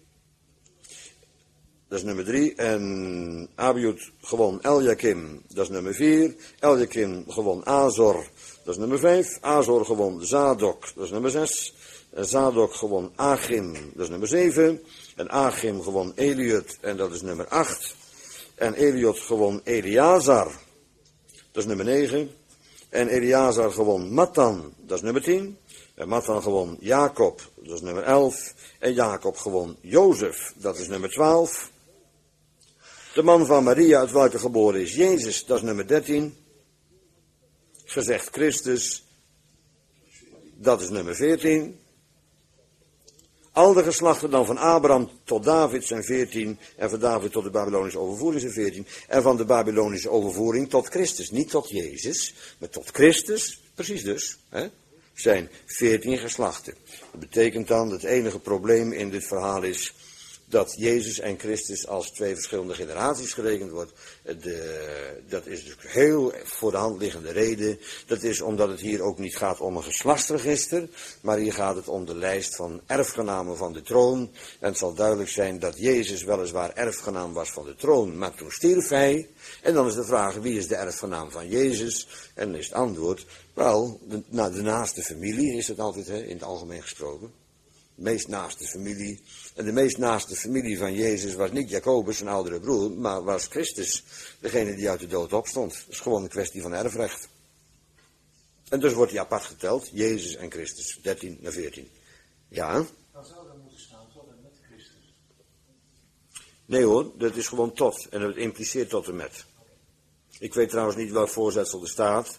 S1: Dat is nummer 3. En Abihud gewoon Eljakim, dat is nummer 4. Eljakim gewoon Azor, dat is nummer 5. Azor gewoon Zadok, dat is nummer 6. En Zadok gewoon Achim, dat is nummer 7. En Achim gewoon Eliud, en dat is nummer 8. En Eliud gewoon Eleazar, dat is nummer 9. En Eleazar gewoon Matan, dat is nummer 10. En Matan gewoon Jacob, dat is nummer 11. En Jacob gewoon Jozef, dat is nummer 12. De man van Maria, uit welke geboren is Jezus, dat is nummer 13. Gezegd Christus, dat is nummer 14. Al de geslachten dan van Abraham tot David zijn 14. En van David tot de Babylonische overvoering zijn 14. En van de Babylonische overvoering tot Christus. Niet tot Jezus, maar tot Christus. Precies dus. Hè? Zijn 14 geslachten. Dat betekent dan dat het enige probleem in dit verhaal is dat Jezus en Christus als 2 verschillende generaties gerekend wordt. Dat is dus heel voor de hand liggende reden. Dat is omdat het hier ook niet gaat om een geslachtsregister, maar hier gaat het om de lijst van erfgenamen van de troon. En het zal duidelijk zijn dat Jezus weliswaar erfgenaam was van de troon, maar toen stierf hij. En dan is de vraag, wie is de erfgenaam van Jezus? En dan is het antwoord, wel, de naaste familie is het altijd, in het algemeen gesproken. De meest naaste familie. En de meest naaste familie van Jezus was niet Jacobus, zijn oudere broer, maar was Christus, degene die uit de dood opstond. Dat is gewoon een kwestie van erfrecht. En dus wordt hij apart geteld, Jezus en Christus, 13 naar 14. Ja?
S3: Dan zou er moeten staan tot en met Christus.
S1: Nee hoor, dat is gewoon tot. En dat impliceert tot en met. Ik weet trouwens niet welk voorzetsel er staat.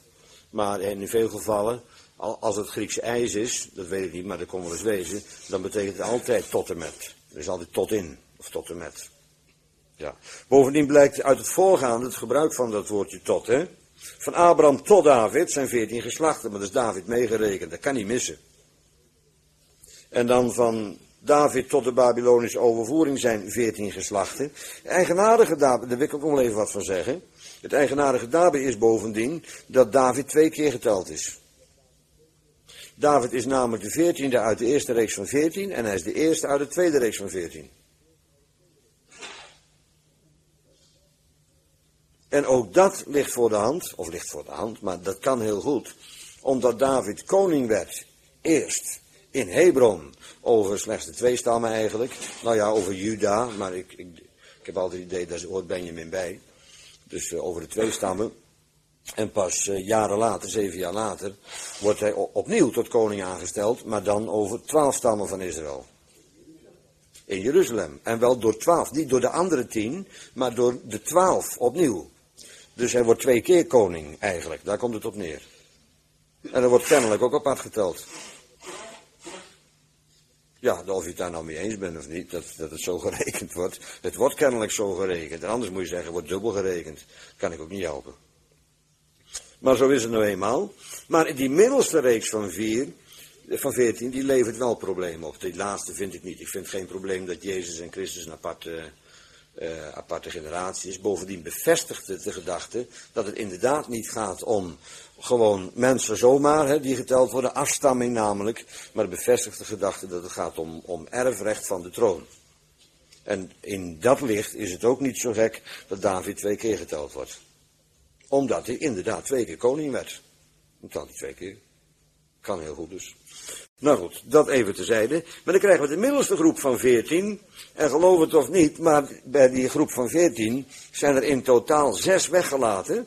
S1: Maar in veel gevallen, als het Griekse ijs is, dat weet ik niet, maar dat kon wel eens wezen, dan betekent het altijd tot en met. Er is altijd tot in, of tot en met. Ja. Bovendien blijkt uit het voorgaande het gebruik van dat woordje tot, hè. Van Abraham tot David zijn 14 geslachten, maar dat is David meegerekend, dat kan niet missen. En dan van David tot de Babylonische overvoering zijn 14 geslachten. Eigenaardige daarbij, daar wil ik ook nog even wat van zeggen. Het eigenaardige daarbij is bovendien dat David 2 keer geteld is. David is namelijk de 14e uit de eerste reeks van 14 en hij is de eerste uit de tweede reeks van 14. En ook dat ligt voor de hand, maar dat kan heel goed. Omdat David koning werd, eerst in Hebron, over slechts de 2 stammen eigenlijk. Nou ja, over Juda, maar ik heb altijd het idee, daar hoort Benjamin bij. Dus over de 2 stammen. En pas jaren later, 7 jaar later, wordt hij opnieuw tot koning aangesteld, maar dan over 12 stammen van Israël. In Jeruzalem. En wel door 12, niet door de andere 10, maar door de 12 opnieuw. Dus hij wordt 2 keer koning eigenlijk, daar komt het op neer. En er wordt kennelijk ook apart geteld. Ja, of je het daar nou mee eens bent of niet, dat het zo gerekend wordt. Het wordt kennelijk zo gerekend. En anders moet je zeggen, het wordt dubbel gerekend. Dat kan ik ook niet helpen. Maar zo is het nou eenmaal. Maar die middelste reeks van 14, die levert wel problemen op. Die laatste vind ik niet. Ik vind geen probleem dat Jezus en Christus een aparte generatie is. Bovendien bevestigt het de gedachte dat het inderdaad niet gaat om gewoon mensen zomaar, die geteld worden, afstamming namelijk. Maar het bevestigt de gedachte dat het gaat om erfrecht van de troon. En in dat licht is het ook niet zo gek dat David 2 keer geteld wordt. Omdat hij inderdaad 2 keer koning werd. Dat kan hij 2 keer. Kan heel goed dus. Nou goed, dat even terzijde. Maar dan krijgen we de middelste groep van 14. En geloof het of niet, maar bij die groep van 14 zijn er in totaal 6 weggelaten.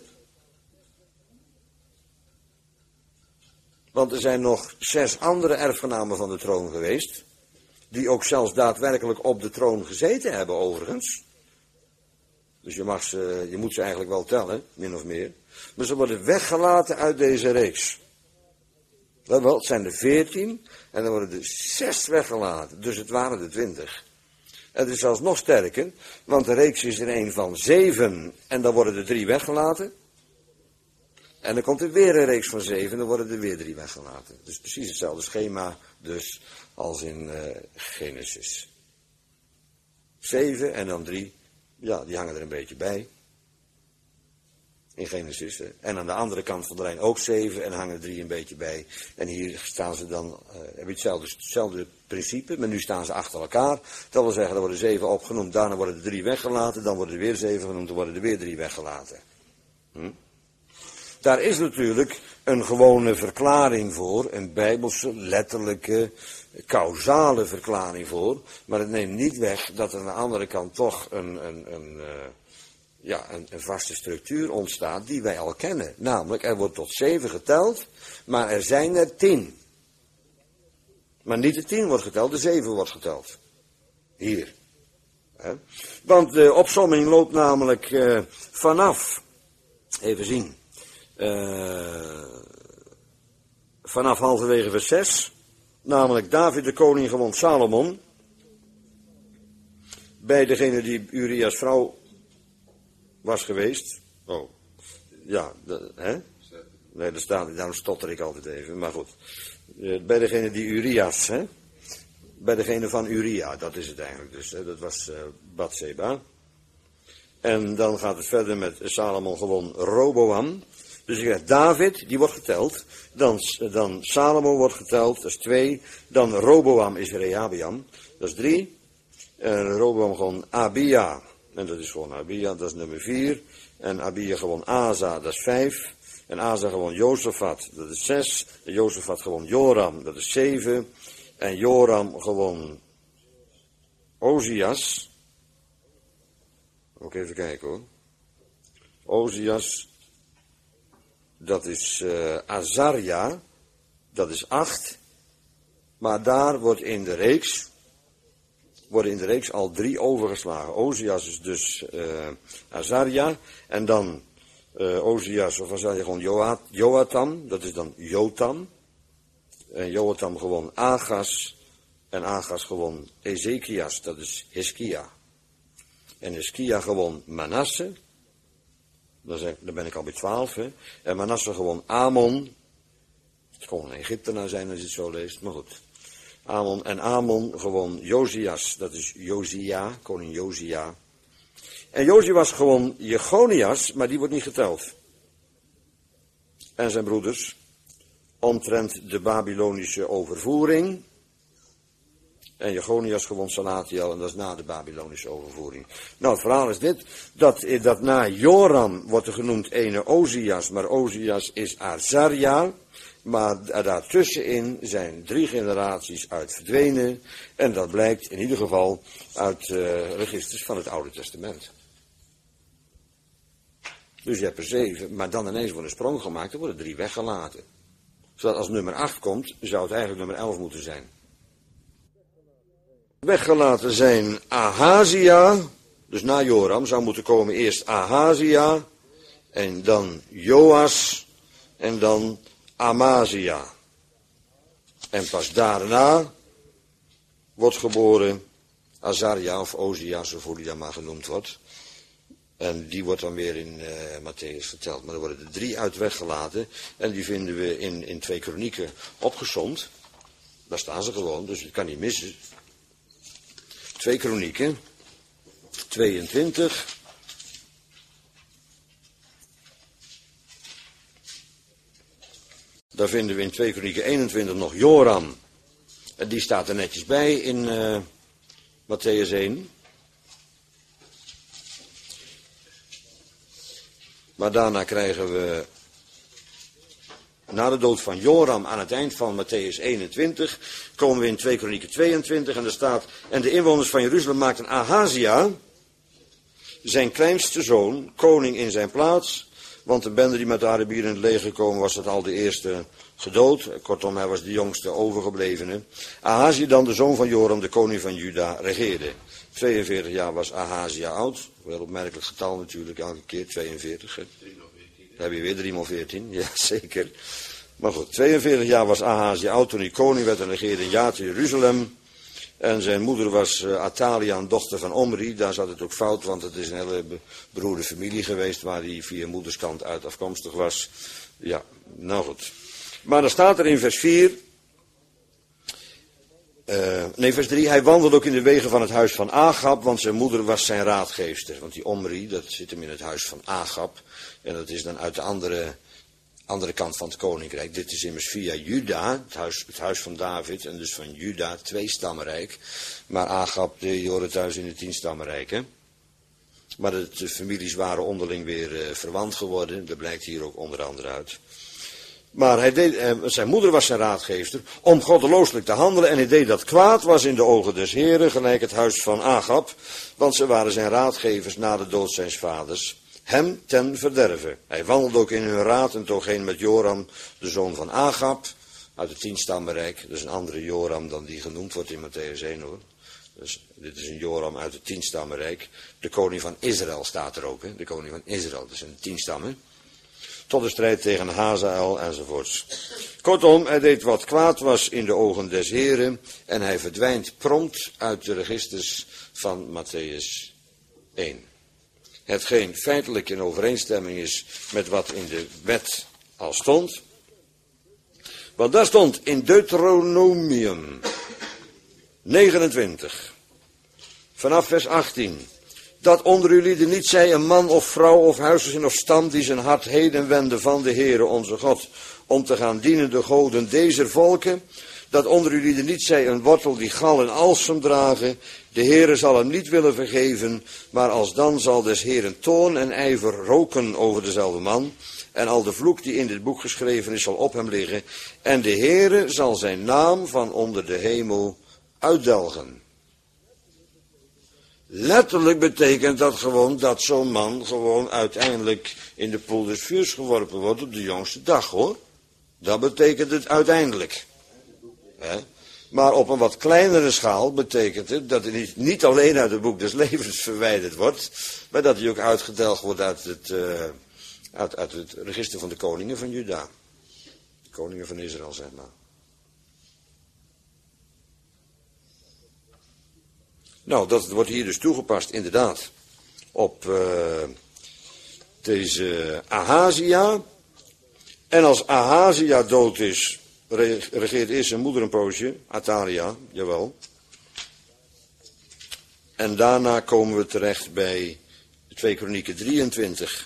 S1: Want er zijn nog 6 andere erfgenamen van de troon geweest. Die ook zelfs daadwerkelijk op de troon gezeten hebben overigens. Dus je moet ze eigenlijk wel tellen, min of meer. Maar ze worden weggelaten uit deze reeks. Wel, het zijn er 14 en dan worden er 6 weggelaten. Dus het waren er 20. En het is zelfs nog sterker, want de reeks is er een van 7 en dan worden er 3 weggelaten. En dan komt er weer een reeks van 7 en dan worden er weer 3 weggelaten. Dus precies hetzelfde schema dus als in Genesis. 7 en dan 3. Ja, die hangen er een beetje bij. In Genesis. En aan de andere kant van de lijn ook 7 en hangen er 3 een beetje bij. En hier staan ze dan, heb je hetzelfde principe, maar nu staan ze achter elkaar. Dat wil zeggen, er worden 7 opgenoemd, daarna worden er 3 weggelaten, dan worden er weer 7 genoemd, dan worden er weer 3 weggelaten. Daar is natuurlijk een gewone verklaring voor, een bijbelse, letterlijke, causale verklaring voor. Maar het neemt niet weg dat er aan de andere kant toch een vaste structuur ontstaat die wij al kennen. Namelijk, er wordt tot 7 geteld, maar er zijn er 10. Maar niet de 10 wordt geteld, de 7 wordt geteld. Hier. Want de opsomming loopt namelijk vanaf, even zien, vanaf halverwege vers 6, namelijk David de koning gewond Salomon, bij degene die Urias vrouw was geweest. Oh, ja, nee, dat staat, daarom stotter ik altijd even, maar goed. Bij degene die Urias, bij degene van Uria, dat is het eigenlijk dus, dat was Batseba. En dan gaat het verder met Salomon gewon Roboam. Dus je krijgt David, die wordt geteld. Dan Salomo wordt geteld, dat is 2. Dan Roboam is Rehabeam, dat is 3. En Roboam gewoon Abia. En dat is gewoon Abia, dat is nummer 4. En Abia gewoon Asa, dat is 5. En Asa gewoon Jozefat, dat is 6. En Jozefat gewoon Joram, dat is 7. En Joram gewoon Ozias. Ook even kijken hoor. Ozias, dat is Azaria, dat is 8. Maar daar worden in de reeks al 3 overgeslagen. Ozias is dus Azaria. En dan Ozias, of was dat gewoon Joatam, dat is dan Jotam. En Joatam gewoon Agas. En Agas gewoon Ezekias, dat is Hiskia. En Hiskia gewoon Manasse. Dan ben ik al bij 12. Hè? En Manasse gewoon Amon. Het kon een Egyptenaar zijn als je het zo leest, maar goed. Amon en Amon gewoon Josias, dat is Josia, koning Josia. En Josia was gewoon Jechonias, maar die wordt niet geteld. En zijn broeders, omtrent de Babylonische overvoering. En Jechonias gewoon Salatiel, en dat is na de Babylonische overvoering. Nou, het verhaal is dit, dat na Joram wordt er genoemd ene Ozias, maar Ozias is Azaria. Maar daartussenin zijn 3 generaties uit verdwenen. En dat blijkt in ieder geval uit registers van het Oude Testament. Dus je hebt er 7, maar dan ineens wordt een sprong gemaakt, er worden 3 weggelaten. Zodat als nummer 8 komt, zou het eigenlijk nummer 11 moeten zijn. Weggelaten zijn Ahazia, dus na Joram zou moeten komen eerst Ahazia, en dan Joas, en dan Amazia. En pas daarna wordt geboren Azaria of Ozia, zo hoe die dan maar genoemd wordt. En die wordt dan weer in Matthäus verteld. Maar er worden er 3 uit weggelaten. En die vinden we in 2 Kronieken opgesomd. Daar staan ze gewoon, dus je kan niet missen. 2 Kronieken, 22. Daar vinden we in 2 Kronieken 21 nog Joram. En die staat er netjes bij in Matthäus 1. Maar daarna krijgen we, na de dood van Joram, aan het eind van Matthäus 21, komen we in 2 Kronieken 22 en er staat, en de inwoners van Jeruzalem maakten Ahazia, zijn kleinste zoon, koning in zijn plaats, want de bende die met de Arabieren in het leger komen, was dat al de eerste gedood. Kortom, hij was de jongste overgeblevene. Ahazia dan, de zoon van Joram, de koning van Juda, regeerde. 42 jaar was Ahazia oud. Wel opmerkelijk getal natuurlijk, elke keer 42. Hè. Dan heb je weer 3 x 14, ja zeker. Maar goed, 42 jaar was Ahazia oud toen hij koning werd en regeerde een jaar te Jeruzalem. En zijn moeder was Athalia, een dochter van Omri. Daar zat het ook fout, want het is een hele beroerde familie geweest waar hij via moederskant uit afkomstig was. Ja, nou goed. Maar dan staat er in vers 4... vers 3, hij wandelde ook in de wegen van het huis van Agab, want zijn moeder was zijn raadgeefster. Want die Omri, dat zit hem in het huis van Agab. En dat is dan uit de andere kant van het koninkrijk. Dit is immers via Juda, het huis van David, en dus van Juda, 2-stammenrijk. Maar Agab, die hoorde thuis in het 10-stammenrijk, hè. Maar de families waren onderling weer verwant geworden, dat blijkt hier ook onder andere uit. Maar zijn moeder was zijn raadgeefster om goddelooselijk te handelen en hij deed dat kwaad was in de ogen des Heren, gelijk het huis van Agab, want ze waren zijn raadgevers na de dood zijns vaders, hem ten verderve. Hij wandelde ook in hun raad en toog heen met Joram, de zoon van Agab, uit het 10-stammenrijk. Dat is een andere Joram dan die genoemd wordt in Matthäus 1 hoor. Dus dit is een Joram uit het 10-stammenrijk. De koning van Israël staat er ook, hè? De koning van Israël, dat is een 10 stammen. Tot de strijd tegen Hazael enzovoorts. Kortom, hij deed wat kwaad was in de ogen des Heren en hij verdwijnt prompt uit de registers van Matthäus 1. Hetgeen feitelijk in overeenstemming is met wat in de wet al stond. Want daar stond in Deuteronomium 29, vanaf vers 18... dat onder ulieden niet zij een man of vrouw of huisgezin of stam die zijn hart heden wende van de Heere onze God, om te gaan dienen de goden dezer volken, dat onder ulieden niet zij een wortel die gal en alsem dragen, de Heere zal hem niet willen vergeven, maar alsdan zal des Heeren toorn en ijver roken over dezelfde man, en al de vloek die in dit boek geschreven is zal op hem liggen, en de Heere zal zijn naam van onder de hemel uitdelgen. Letterlijk betekent dat gewoon dat zo'n man gewoon uiteindelijk in de poel des vuurs geworpen wordt op de jongste dag, hoor. Dat betekent het uiteindelijk. Maar op een wat kleinere schaal betekent het dat hij niet alleen uit het boek des levens verwijderd wordt, maar dat hij ook uitgedelgd wordt Uit het register van de koningen van Juda. Koningen van Israël, zeg maar. Nou, dat wordt hier dus toegepast, inderdaad, op deze Ahazia. En als Ahazia dood is, regeert eerst zijn moeder een poosje, Athalia, jawel. En daarna komen we terecht bij 2 Kronieken 23.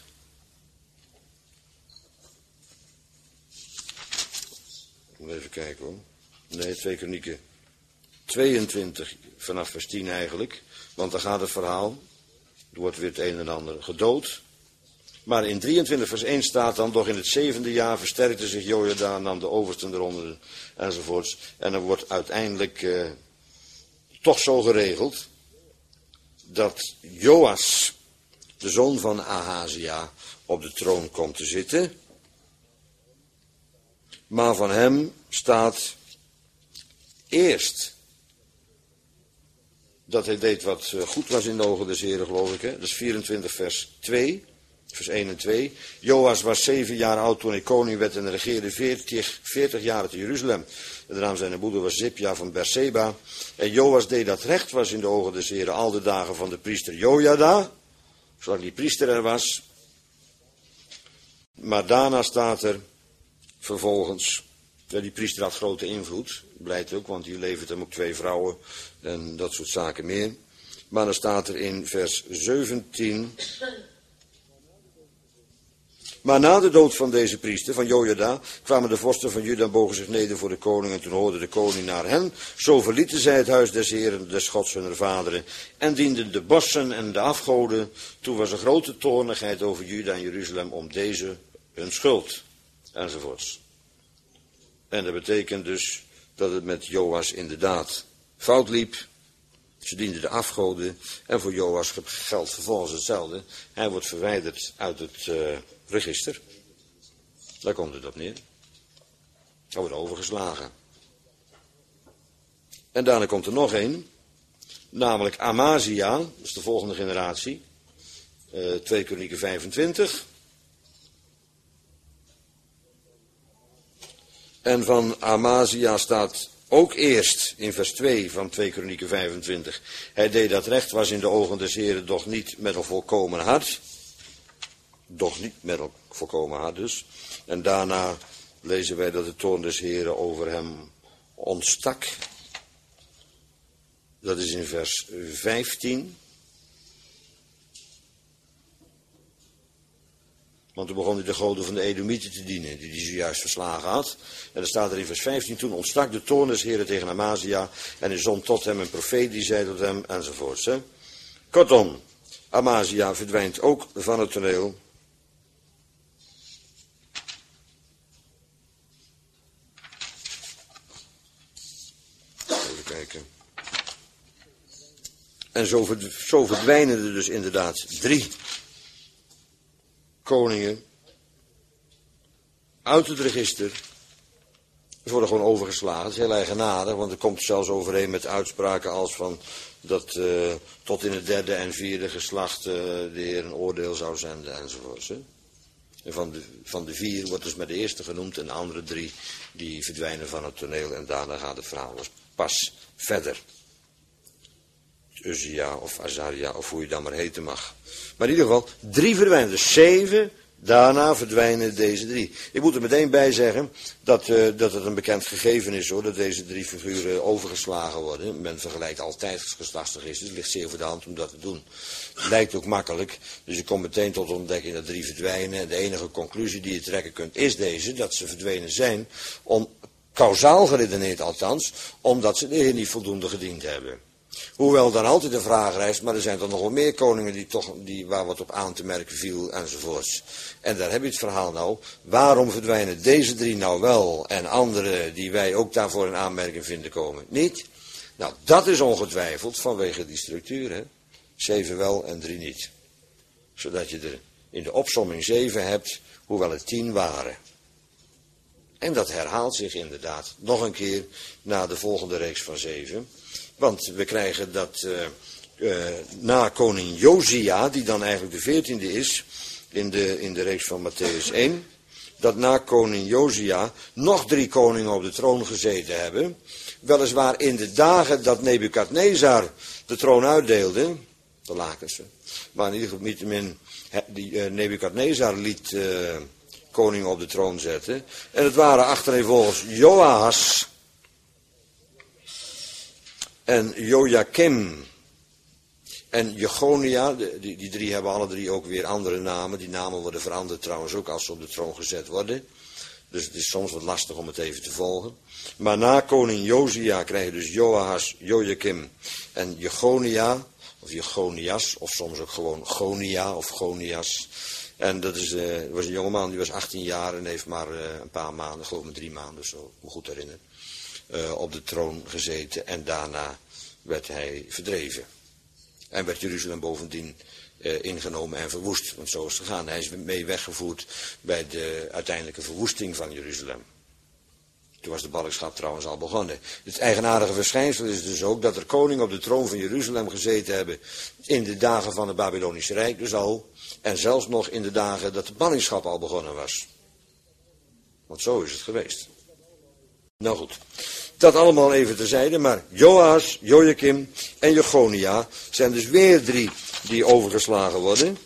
S1: Even kijken hoor. Nee, 2 Kronieken 22, vanaf vers 10 eigenlijk. Want dan gaat het verhaal. Er wordt weer het een en ander gedood. Maar in 23 vers 1 staat dan, doch in het 7e jaar versterkte zich Jojada, nam de oversten eronder enzovoorts. En er wordt uiteindelijk toch zo geregeld dat Joas, de zoon van Ahazia, op de troon komt te zitten. Maar van hem staat eerst dat hij deed wat goed was in de ogen des Heren, geloof ik. Hè? Dat is 24 vers 2, vers 1 en 2. Joas was 7 jaar oud toen hij koning werd en regeerde 40 jaar te Jeruzalem. De naam zijn moeder was Zipja van Berseba. En Joas deed dat recht was in de ogen des Heren al de dagen van de priester Jojada, zolang die priester er was. Maar daarna staat er vervolgens, ja, die priester had grote invloed, blijkt ook, want hier levert hem ook 2 vrouwen en dat soort zaken meer. Maar dan staat er in vers 17... Maar na de dood van deze priester, van Jojada, kwamen de vorsten van Juda en bogen zich neder voor de koning. En toen hoorde de koning naar hen. Zo verlieten zij het huis des Heren, des Gods hunner vaderen. En dienden de bossen en de afgoden. Toen was er grote toornigheid over Juda en Jeruzalem om deze hun schuld. Enzovoorts. En dat betekent dus dat het met Joas inderdaad fout liep. Ze dienden de afgoden. En voor Joas geldt vervolgens hetzelfde. Hij wordt verwijderd uit het register. Daar komt het op neer. Hij wordt overgeslagen. En daarna komt er nog één. Namelijk Amazia. Dat is de volgende generatie. 2 Kronieken 25. En van Amazia staat ook eerst in vers 2 van 2 Kronieken 25. Hij deed dat recht was in de ogen des Heren, doch niet met een volkomen hart. Doch niet met een volkomen hart dus. En daarna lezen wij dat de toorn des Heren over hem ontstak. Dat is in vers 15. Want toen begon hij de goden van de Edomieten te dienen, die hij zojuist verslagen had. En dan staat er in vers 15, toen ontstak de toorn des Heren tegen Amazia. En hij zond tot hem een profeet, die zei tot hem, enzovoorts. Hè. Kortom, Amazia verdwijnt ook van het toneel. Even kijken. En zo verdwijnen er dus inderdaad 3 koningen uit het register. Ze worden gewoon overgeslagen. Dat is heel eigenaardig, want er komt zelfs overeen met uitspraken als van dat tot in het 3e en 4e geslacht de Heer een oordeel zou zenden enzovoorts. Hè. En van de 4 wordt dus met de eerste genoemd en de andere 3 die verdwijnen van het toneel en daarna gaat het verhaal pas verder. Uzia of Azaria of hoe je dan maar heten mag. Maar in ieder geval 3 verdwijnen, dus 7, daarna verdwijnen deze 3. Ik moet er meteen bij zeggen dat het een bekend gegeven is hoor, dat deze 3 figuren overgeslagen worden. Men vergelijkt altijd geslachtsregisters, het ligt zeer voor de hand om dat te doen. Het lijkt ook makkelijk, dus je komt meteen tot de ontdekking dat 3 verdwijnen. En de enige conclusie die je trekken kunt is deze, dat ze verdwenen zijn, kausaal geredeneerd althans, omdat ze de Heer niet voldoende gediend hebben. Hoewel dan altijd de vraag rijst, maar er zijn toch nog wel meer koningen waar wat op aan te merken viel enzovoorts. En daar heb je het verhaal nou. Waarom verdwijnen deze 3 nou wel en andere die wij ook daarvoor in aanmerking vinden komen niet? Nou, dat is ongetwijfeld vanwege die structuur. Hè? 7 wel en 3 niet. Zodat je er in de opsomming 7 hebt, hoewel het 10 waren. En dat herhaalt zich inderdaad nog een keer na de volgende reeks van 7. Want we krijgen dat na koning Josia, die dan eigenlijk de 14e is, in de reeks van Mattheüs 1, dat na koning Josia nog 3 koningen op de troon gezeten hebben. Weliswaar in de dagen dat Nebukadnezar de troon uitdeelde, de lakense, maar in ieder geval niettemin die Nebukadnezar liet koningen op de troon zetten. En het waren achtereenvolgens Joahas en Jojakim en Jechonia. Die 3 hebben alle 3 ook weer andere namen. Die namen worden veranderd trouwens ook als ze op de troon gezet worden. Dus het is soms wat lastig om het even te volgen. Maar na koning Josia krijg je dus Joahas, Jojakim en Jechonia, of Jechonias, of soms ook gewoon Gonia of Gonias. En dat was een jongeman, die was 18 jaar en heeft maar een paar maanden, geloof ik 3 maanden of zo, me goed herinneren, op de troon gezeten. En daarna werd hij verdreven. En werd Jeruzalem bovendien ingenomen en verwoest. Want zo is het gegaan. Hij is mee weggevoerd bij de uiteindelijke verwoesting van Jeruzalem. Toen was de ballingschap trouwens al begonnen. Het eigenaardige verschijnsel is dus ook dat er koningen op de troon van Jeruzalem gezeten hebben in de dagen van het Babylonische Rijk dus al. En zelfs nog in de dagen dat de ballingschap al begonnen was. Want zo is het geweest. Nou goed, dat allemaal even terzijde, maar Joas, Jojakim en Jechonia zijn dus weer 3 die overgeslagen worden.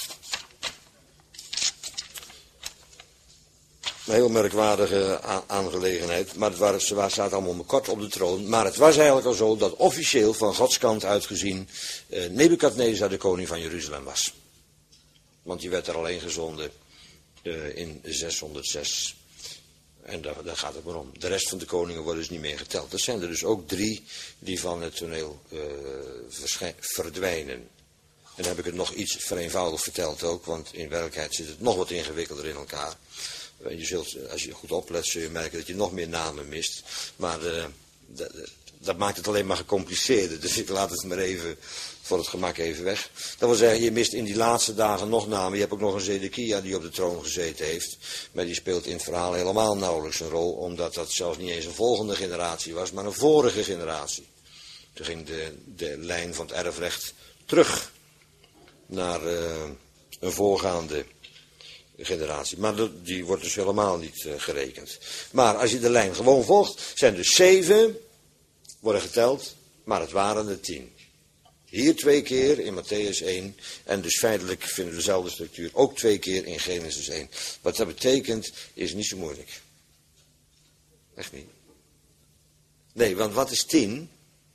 S1: Een heel merkwaardige aangelegenheid, maar ze zaten allemaal kort op de troon. Maar het was eigenlijk al zo dat officieel van Gods kant uitgezien Nebukadnezar de koning van Jeruzalem was. Want die werd er alleen gezonden in 606. En daar gaat het maar om. De rest van de koningen worden dus niet meer geteld. Er zijn er dus ook 3 die van het toneel verdwijnen. En dan heb ik het nog iets vereenvoudigd verteld ook, want in werkelijkheid zit het nog wat ingewikkelder in elkaar. Je zult, als je goed oplet, zul je merken dat je nog meer namen mist. Maar dat maakt het alleen maar gecompliceerder. Dus ik laat het maar even voor het gemak even weg. Dat wil zeggen, je mist in die laatste dagen nog namen. Je hebt ook nog een Zedekia die op de troon gezeten heeft. Maar die speelt in het verhaal helemaal nauwelijks een rol. Omdat dat zelfs niet eens een volgende generatie was, maar een vorige generatie. Toen ging de lijn van het erfrecht terug naar een voorgaande generatie. Maar die wordt dus helemaal niet gerekend. Maar als je de lijn gewoon volgt, zijn er 7 worden geteld, maar het waren er 10. Hier 2 keer in Mattheüs 1 en dus feitelijk vinden we dezelfde structuur ook 2 keer in Genesis 1. Wat dat betekent is niet zo moeilijk. Echt niet. Nee, want wat is 10?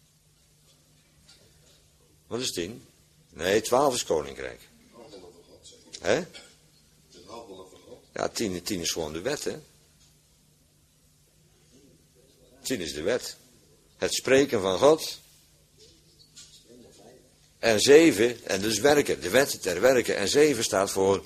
S1: Wat is 10? Nee, 12 is koninkrijk. Hè? Ja, 10 is gewoon de wet, hè. 10 is de wet. Het spreken van God. En 7, en dus werken. De wet ter werken. En 7 staat voor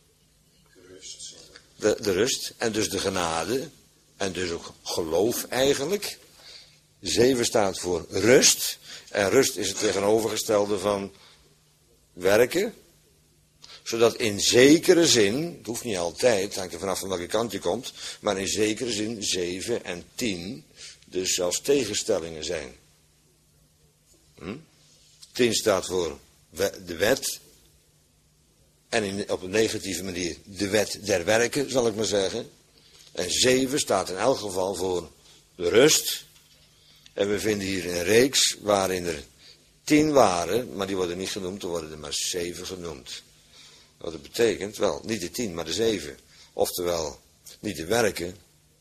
S1: de rust. En dus de genade. En dus ook geloof eigenlijk. 7 staat voor rust. En rust is het tegenovergestelde van werken. Zodat in zekere zin, het hoeft niet altijd, het hangt er vanaf van welke kant je komt, maar in zekere zin 7 en 10 dus zelfs tegenstellingen zijn. 10 staat voor de wet. En op een negatieve manier de wet der werken, zal ik maar zeggen. En 7 staat in elk geval voor de rust. En we vinden hier een reeks waarin er 10 waren, maar die worden niet genoemd, er worden er maar 7 genoemd. Wat dat betekent, wel, niet de 10, maar de 7. Oftewel, niet de werken,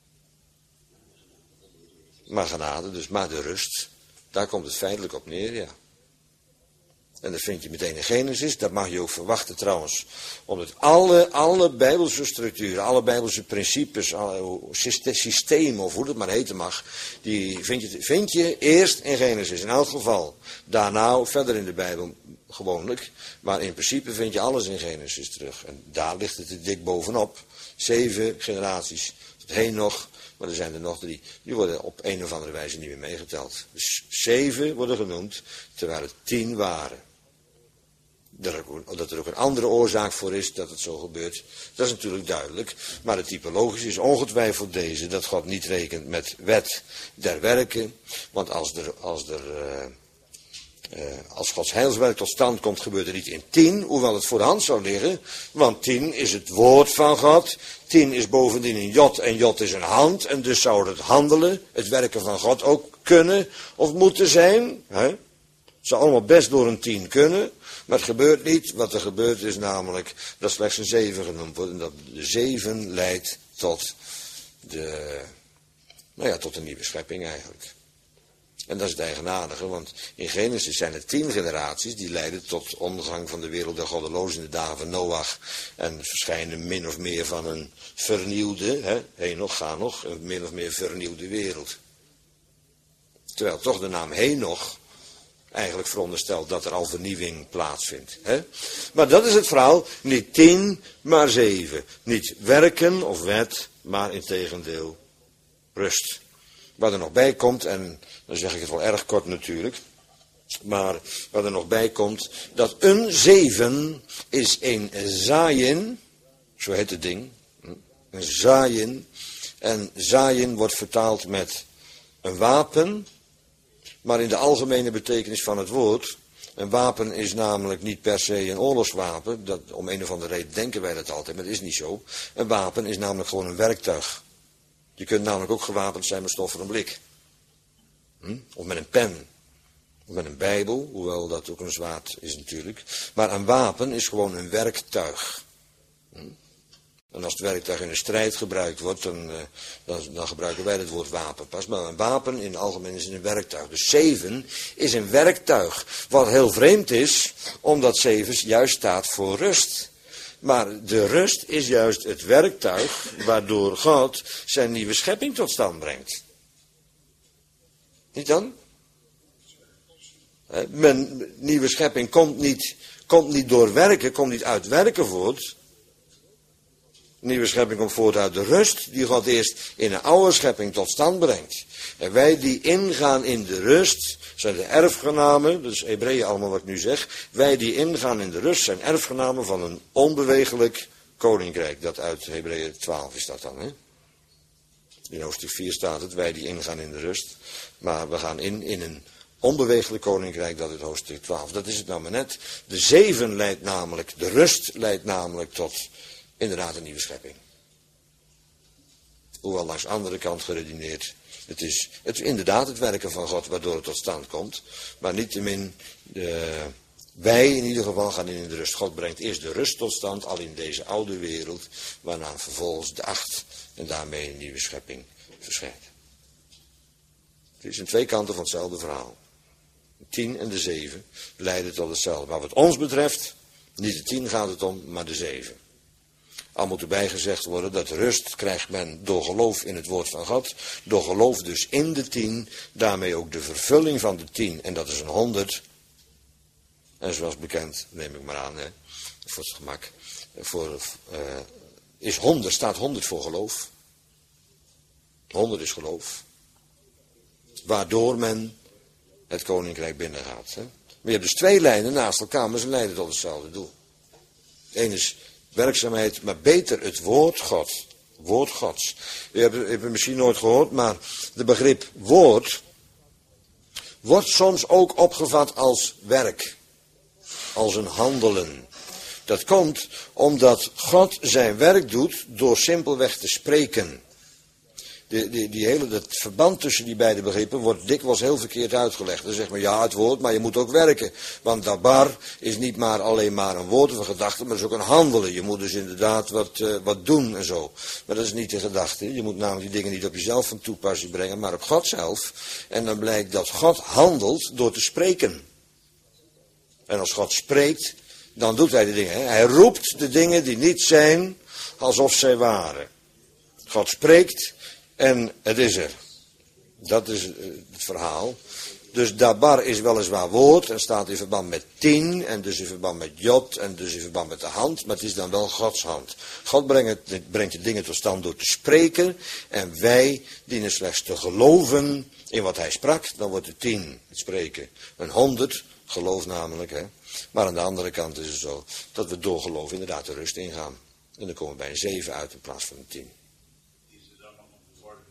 S1: maar genade, dus maar de rust. Daar komt het feitelijk op neer, ja. En dat vind je meteen in Genesis, dat mag je ook verwachten trouwens. Omdat alle Bijbelse structuren, alle Bijbelse principes, alle systemen, of hoe het maar heten mag, die vind je eerst in Genesis, in elk geval. Daarna ook verder in de Bijbel, gewoonlijk. Maar in principe vind je alles in Genesis terug. En daar ligt het er dik bovenop. 7 generaties, tot heen nog, maar er zijn er nog 3. Die worden op een of andere wijze niet meer meegeteld. Dus 7 worden genoemd, terwijl het 10 waren. Dat er ook een andere oorzaak voor is dat het zo gebeurt, dat is natuurlijk duidelijk. Maar het typologische is ongetwijfeld deze, dat God niet rekent met wet der werken. Want als er Als Gods heilswerk tot stand komt, gebeurt het niet in 10, hoewel het voor de hand zou liggen. Want 10 is het woord van God. 10 is bovendien een jot en jot is een hand. En dus zou het handelen, het werken van God ook kunnen of moeten zijn. Het zou allemaal best door een 10 kunnen. Maar het gebeurt niet. Wat er gebeurt is namelijk dat slechts een 7 genoemd wordt. En dat de 7 leidt tot tot een nieuwe schepping eigenlijk. En dat is het eigenaardige, want in Genesis zijn er 10 generaties die leiden tot ondergang van de wereld der goddelozen in de dagen van Noach. En verschijnen min of meer van een vernieuwde, Henoch, Chanoch, een min of meer vernieuwde wereld. Terwijl toch de naam Henoch eigenlijk veronderstelt dat er al vernieuwing plaatsvindt. Maar dat is het verhaal, niet 10, maar 7. Niet werken of wet, maar integendeel rust. Wat er nog bij komt, en dan zeg ik het wel erg kort natuurlijk, maar wat er nog bij komt, dat een 7 is een zaaien, zo heet het ding, een zaaien, en zaaien wordt vertaald met een wapen, maar in de algemene betekenis van het woord, een wapen is namelijk niet per se een oorlogswapen, om een of andere reden denken wij dat altijd, maar dat is niet zo. Een wapen is namelijk gewoon een werktuig. Je kunt namelijk ook gewapend zijn met stof voor een blik. Of met een pen. Of met een bijbel, hoewel dat ook een zwaard is natuurlijk. Maar een wapen is gewoon een werktuig. En als het werktuig in de strijd gebruikt wordt, dan gebruiken wij het woord wapen pas. Maar een wapen in het algemeen is een werktuig. Dus 7 is een werktuig. Wat heel vreemd is, omdat 7 juist staat voor rust. Maar de rust is juist het werktuig waardoor God zijn nieuwe schepping tot stand brengt. Niet dan? Mijn nieuwe schepping komt niet door werken, komt niet uit werken voort. Nieuwe schepping komt voort uit de rust die God eerst in een oude schepping tot stand brengt. En wij die ingaan in de rust, zijn de erfgenamen, dat is Hebreeën allemaal wat ik nu zeg. Wij die ingaan in de rust zijn erfgenamen van een onbewegelijk koninkrijk. Dat uit Hebreeën 12 is dat dan, hè? In hoofdstuk 4 staat het, wij die ingaan in de rust. Maar we gaan in een onbewegelijk koninkrijk, dat is hoofdstuk 12. Dat is het nou maar net. De 7 leidt namelijk, de rust leidt namelijk tot inderdaad een nieuwe schepping. Hoewel langs de andere kant geredeneerd, het is inderdaad het werken van God waardoor het tot stand komt. Maar niettemin, wij in ieder geval gaan in de rust. God brengt eerst de rust tot stand, al in deze oude wereld, waarna vervolgens de 8 en daarmee een nieuwe schepping verschijnt. Het is aan 2 kanten van hetzelfde verhaal. De 10 en de 7 leiden tot hetzelfde. Maar wat ons betreft, niet de 10 gaat het om, maar de 7. Al moet erbij gezegd worden dat rust krijgt men door geloof in het woord van God. Door geloof dus in de 10, daarmee ook de vervulling van de 10. En dat is een 100. En zoals bekend, neem ik maar aan, voor het gemak. Staat 100 voor geloof. 100 is geloof. Waardoor men het koninkrijk binnengaat. Maar je hebt dus 2 lijnen naast elkaar, maar ze leiden tot hetzelfde doel. Eén is werkzaamheid, maar beter het woord God. Woord Gods. U hebt het misschien nooit gehoord, maar de begrip woord wordt soms ook opgevat als werk. Als een handelen. Dat komt omdat God zijn werk doet door simpelweg te spreken. Het verband tussen die beide begrippen wordt dikwijls heel verkeerd uitgelegd. Dan zegt men ja, het woord, maar je moet ook werken. Want dabar is niet maar alleen maar een woord of een gedachte, maar het is ook een handelen. Je moet dus inderdaad wat doen en zo. Maar dat is niet de gedachte. Je moet namelijk die dingen niet op jezelf van toepassing brengen, maar op God zelf. En dan blijkt dat God handelt door te spreken. En als God spreekt, dan doet hij de dingen. Hij roept de dingen die niet zijn, alsof zij waren. God spreekt en het is er. Dat is het verhaal. Dus dabar is weliswaar woord en staat in verband met 10 en dus in verband met jod en dus in verband met de hand, maar het is dan wel Gods hand. God brengt de dingen tot stand door te spreken en wij dienen slechts te geloven in wat hij sprak. Dan wordt de 10 het spreken een 100, geloof namelijk. Maar aan de andere kant is het zo dat we door geloof inderdaad de rust ingaan. En dan komen we bij een 7 uit in plaats van een 10.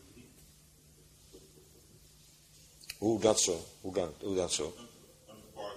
S1: Hoe dat zo? Hoe dat zo?
S2: Een bepaald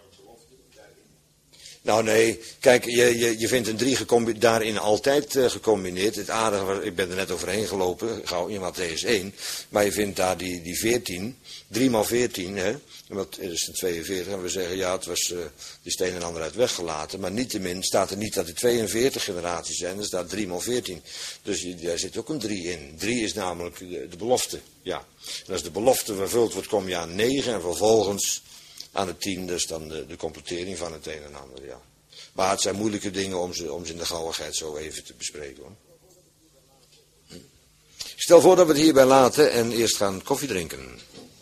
S1: Nou nee, kijk, je vindt een 3 daarin altijd gecombineerd. Het aardige, ik ben er net overheen gelopen, gauw in Mattheüs 1. Maar je vindt daar die 14, 3 maal 14, hè. Dat is een 42 en we zeggen ja, het was die steen en ander uit weggelaten. Maar niettemin staat er niet dat er 42 generaties zijn, er staat 3 maal 14. Dus daar zit ook een 3 in. 3 is namelijk de belofte, ja. En als de belofte vervuld wordt, kom je aan 9 en vervolgens aan het 10, dus dan de completering van het een en ander, ja. Maar het zijn moeilijke dingen om ze in de gauwigheid zo even te bespreken, hoor. Ik stel voor dat we het hierbij laten en eerst gaan koffie drinken.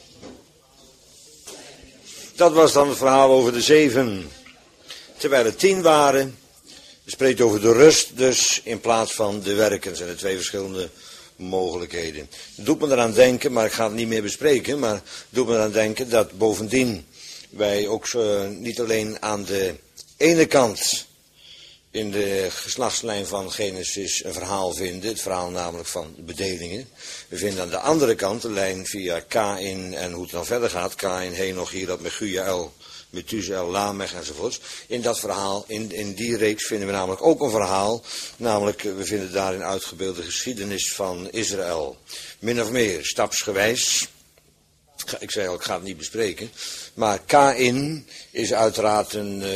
S1: Dat was dan het verhaal over de 7. Terwijl het 10 waren, spreekt over de rust dus in plaats van de werken. Dat zijn de 2 verschillende mogelijkheden. Het doet me eraan denken, maar ik ga het niet meer bespreken, maar het doet me eraan denken dat bovendien wij ook niet alleen aan de ene kant in de geslachtslijn van Genesis een verhaal vinden, het verhaal namelijk van de bedelingen. We vinden aan de andere kant de lijn via Kaïn en hoe het dan verder gaat, Kaïn, Henoch, Hierad, Mechujael, Methusael, Lamech enzovoorts. In dat verhaal, in die reeks vinden we namelijk ook een verhaal, namelijk we vinden daarin uitgebeelde geschiedenis van Israël. Min of meer, stapsgewijs. Ik zei al, ik ga het niet bespreken. Maar Kaïn is uiteraard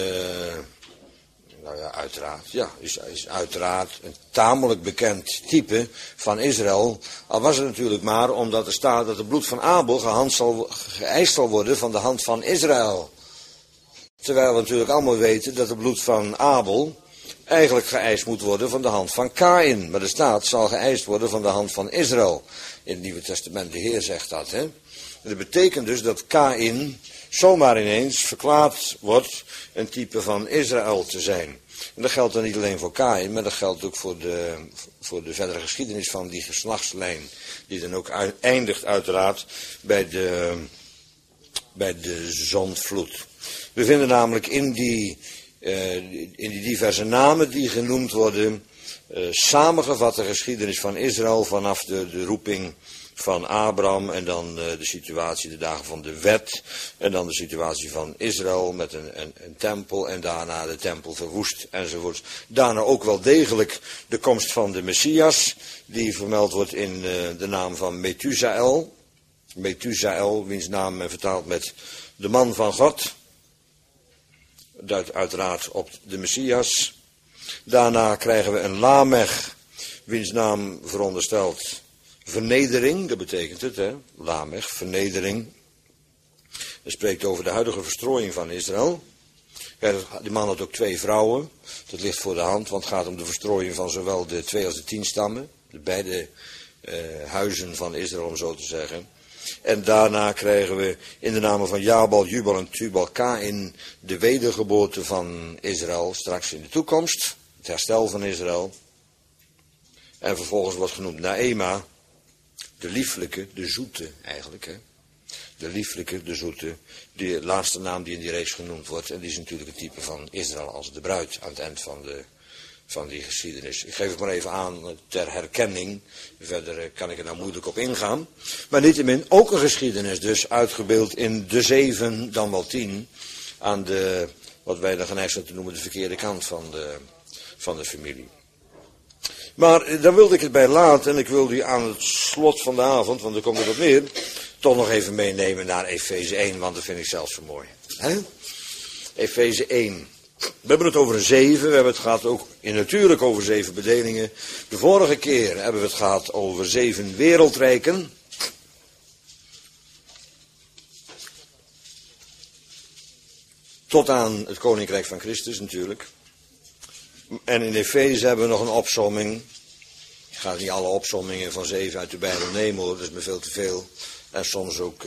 S1: is uiteraard een tamelijk bekend type van Israël. Al was het natuurlijk maar omdat er staat dat het bloed van Abel geëist zal worden van de hand van Israël. Terwijl we natuurlijk allemaal weten dat het bloed van Abel eigenlijk geëist moet worden van de hand van Kaïn. Maar er staat, zal geëist worden van de hand van Israël. In het Nieuwe Testament, de Heer zegt dat, hè. Dat betekent dus dat Kaïn zomaar ineens verklaard wordt een type van Israël te zijn. En dat geldt dan niet alleen voor Kaïn, maar dat geldt ook voor de verdere geschiedenis van die geslachtslijn. Die dan ook eindigt uiteraard bij de zondvloed. We vinden namelijk in die diverse namen die genoemd worden, samengevat de geschiedenis van Israël vanaf de roeping van Abraham en dan de situatie, de dagen van de wet. En dan de situatie van Israël met een tempel en daarna de tempel verwoest enzovoorts. Daarna ook wel degelijk de komst van de Messias, die vermeld wordt in de naam van Methusael. Methusael, wiens naam men vertaalt met de man van God. Duidt uiteraard op de Messias. Daarna krijgen we een Lamech, wiens naam veronderstelt vernedering, dat betekent het, hè? Lamech, vernedering. Dat spreekt over de huidige verstrooiing van Israël. Ja, die man had ook 2 vrouwen. Dat ligt voor de hand, want het gaat om de verstrooiing van zowel de 2 als de 10 stammen. De beide huizen van Israël, om zo te zeggen. En daarna krijgen we in de namen van Jabal, Jubal en Tubal Kaïn de wedergeboorte van Israël straks in de toekomst. Het herstel van Israël. En vervolgens wordt genoemd Naema. De lieflijke, de zoete eigenlijk, hè. De lieflijke, de zoete, de laatste naam die in die reeks genoemd wordt. En die is natuurlijk het type van Israël als de bruid aan het eind van die geschiedenis. Ik geef het maar even aan ter herkenning. Verder kan ik er nou moeilijk op ingaan. Maar niettemin ook een geschiedenis dus uitgebeeld in de 7, dan wel 10. Aan de, wat wij dan geneigd zijn te noemen, de verkeerde kant van de familie. Maar daar wilde ik het bij laten en ik wilde u aan het slot van de avond, want er komt er wat meer, toch nog even meenemen naar Efeze 1, want dat vind ik zelfs zo mooi. Efeze 1. We hebben het over een 7, we hebben het gehad ook natuurlijk over 7 bedelingen. De vorige keer hebben we het gehad over 7 wereldrijken. Tot aan het Koninkrijk van Christus natuurlijk. En in Efeze hebben we nog een opsomming. Ik ga niet alle opsommingen van 7 uit de Bijbel nemen hoor, dat is me veel te veel. En soms ook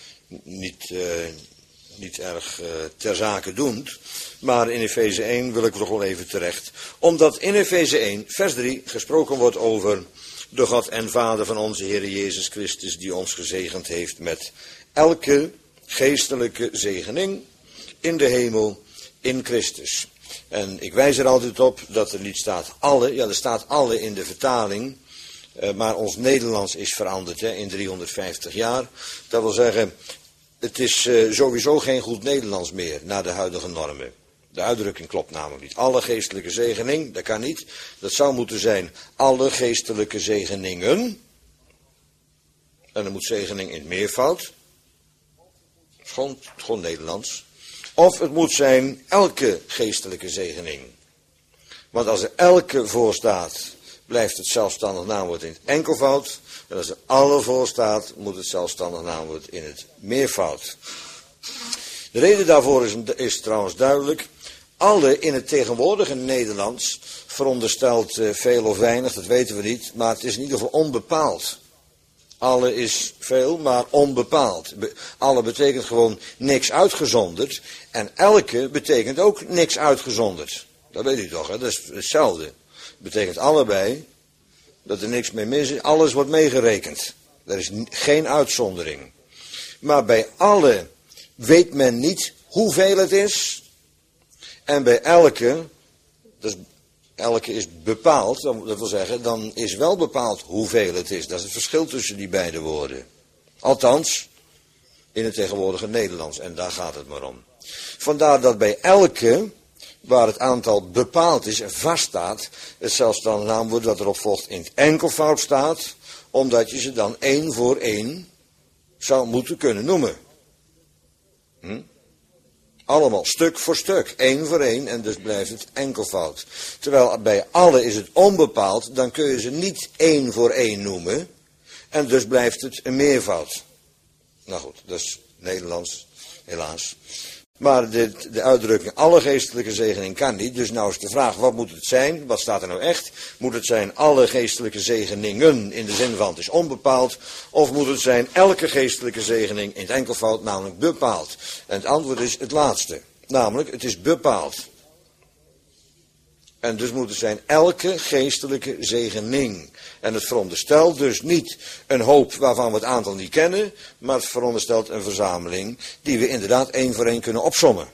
S1: niet erg ter zake doend. Maar in Efeze 1 wil ik nog wel even terecht. Omdat in Efeze 1 vers 3 gesproken wordt over de God en Vader van onze Heer Jezus Christus, die ons gezegend heeft met elke geestelijke zegening in de hemel in Christus. En ik wijs er altijd op dat er niet staat alle, ja er staat alle in de vertaling, maar ons Nederlands is veranderd in 350 jaar. Dat wil zeggen, het is sowieso geen goed Nederlands meer naar de huidige normen. De uitdrukking klopt namelijk niet. Alle geestelijke zegening, dat kan niet. Dat zou moeten zijn alle geestelijke zegeningen. En dan moet zegening in het meervoud. Gewoon Nederlands. Of het moet zijn elke geestelijke zegening. Want als er elke voor staat, blijft het zelfstandig naamwoord in het enkelvoud. En als er alle voor staat, moet het zelfstandig naamwoord in het meervoud. De reden daarvoor is trouwens duidelijk. Alle in het tegenwoordige Nederlands veronderstelt veel of weinig, dat weten we niet. Maar het is in ieder geval onbepaald. Alle is veel, maar onbepaald. Alle betekent gewoon niks uitgezonderd. En elke betekent ook niks uitgezonderd. Dat weet u toch, hè? Dat is hetzelfde. Het betekent allebei dat er niks mee mis is. Alles wordt meegerekend. Er is geen uitzondering. Maar bij alle weet men niet hoeveel het is. En bij elke, dus elke is bepaald, dat wil zeggen, dan is wel bepaald hoeveel het is. Dat is het verschil tussen die beide woorden. Althans, in het tegenwoordige Nederlands. En daar gaat het maar om. Vandaar dat bij elke, waar het aantal bepaald is en vaststaat, het zelfstandig naamwoord dat erop volgt in het enkelvoud staat, omdat je ze dan één voor één zou moeten kunnen noemen. Allemaal stuk voor stuk, één voor één, en dus blijft het enkelvoud. Terwijl bij alle is het onbepaald, dan kun je ze niet één voor één noemen, en dus blijft het een meervoud. Nou goed, dat is Nederlands, helaas. Maar de uitdrukking alle geestelijke zegening kan niet, dus nou is de vraag, wat moet het zijn? Wat staat er nou echt? Moet het zijn alle geestelijke zegeningen in de zin van het is onbepaald, of moet het zijn elke geestelijke zegening in het enkelvoud, namelijk bepaald? En het antwoord is het laatste, namelijk het is bepaald. En dus moet het zijn elke geestelijke zegening. En het veronderstelt dus niet een hoop waarvan we het aantal niet kennen, maar het veronderstelt een verzameling die we inderdaad één voor één kunnen opsommen.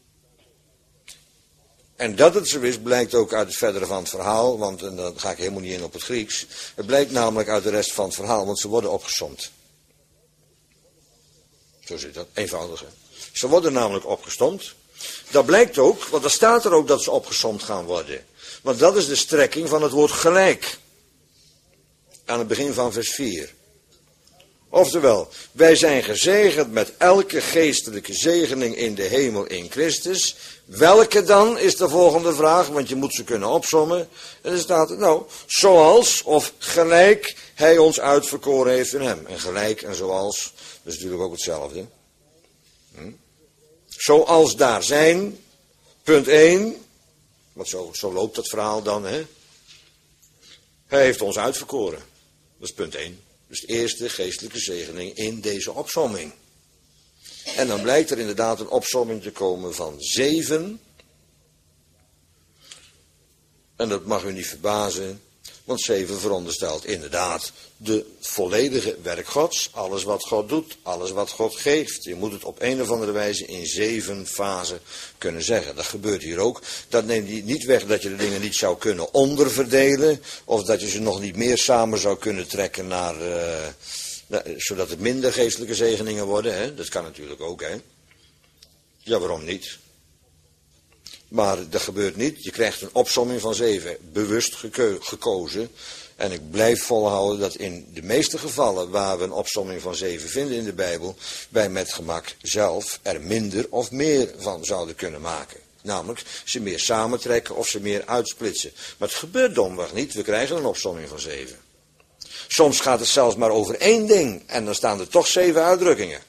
S1: En dat het zo is, blijkt ook uit het verdere van het verhaal, want en dan ga ik helemaal niet in op het Grieks. Het blijkt namelijk uit de rest van het verhaal, want ze worden opgesomd. Zo zit dat, eenvoudig. Ze worden namelijk opgesomd. Dat blijkt ook, want er staat er ook dat ze opgesomd gaan worden. Want dat is de strekking van het woord gelijk. Aan het begin van vers 4. Oftewel, wij zijn gezegend met elke geestelijke zegening in de hemel in Christus. Welke dan, is de volgende vraag, want je moet ze kunnen opsommen. En er staat, nou, zoals of gelijk hij ons uitverkoren heeft in hem. En gelijk en zoals, dat is natuurlijk ook hetzelfde. Zoals daar zijn, punt 1, want zo loopt dat verhaal dan, hè. Hij heeft ons uitverkoren, dat is punt 1. Dus de eerste geestelijke zegening in deze opsomming. En dan blijkt er inderdaad een opsomming te komen van 7. En dat mag u niet verbazen, want 7 veronderstelt inderdaad de volledige werk Gods. Alles wat God doet, alles wat God geeft. Je moet het op een of andere wijze in 7 fasen kunnen zeggen. Dat gebeurt hier ook. Dat neemt niet weg dat je de dingen niet zou kunnen onderverdelen. Of dat je ze nog niet meer samen zou kunnen trekken naar... zodat het minder geestelijke zegeningen worden. Hè? Dat kan natuurlijk ook. Hè? Ja, waarom niet? Maar dat gebeurt niet. Je krijgt een opsomming van 7. Bewust gekozen. En ik blijf volhouden dat in de meeste gevallen waar we een opsomming van 7 vinden in de Bijbel, wij met gemak zelf er minder of meer van zouden kunnen maken. Namelijk ze meer samentrekken of ze meer uitsplitsen. Maar het gebeurt domweg niet. We krijgen een opsomming van 7. Soms gaat het zelfs maar over 1 ding. En dan staan er toch 7 uitdrukkingen.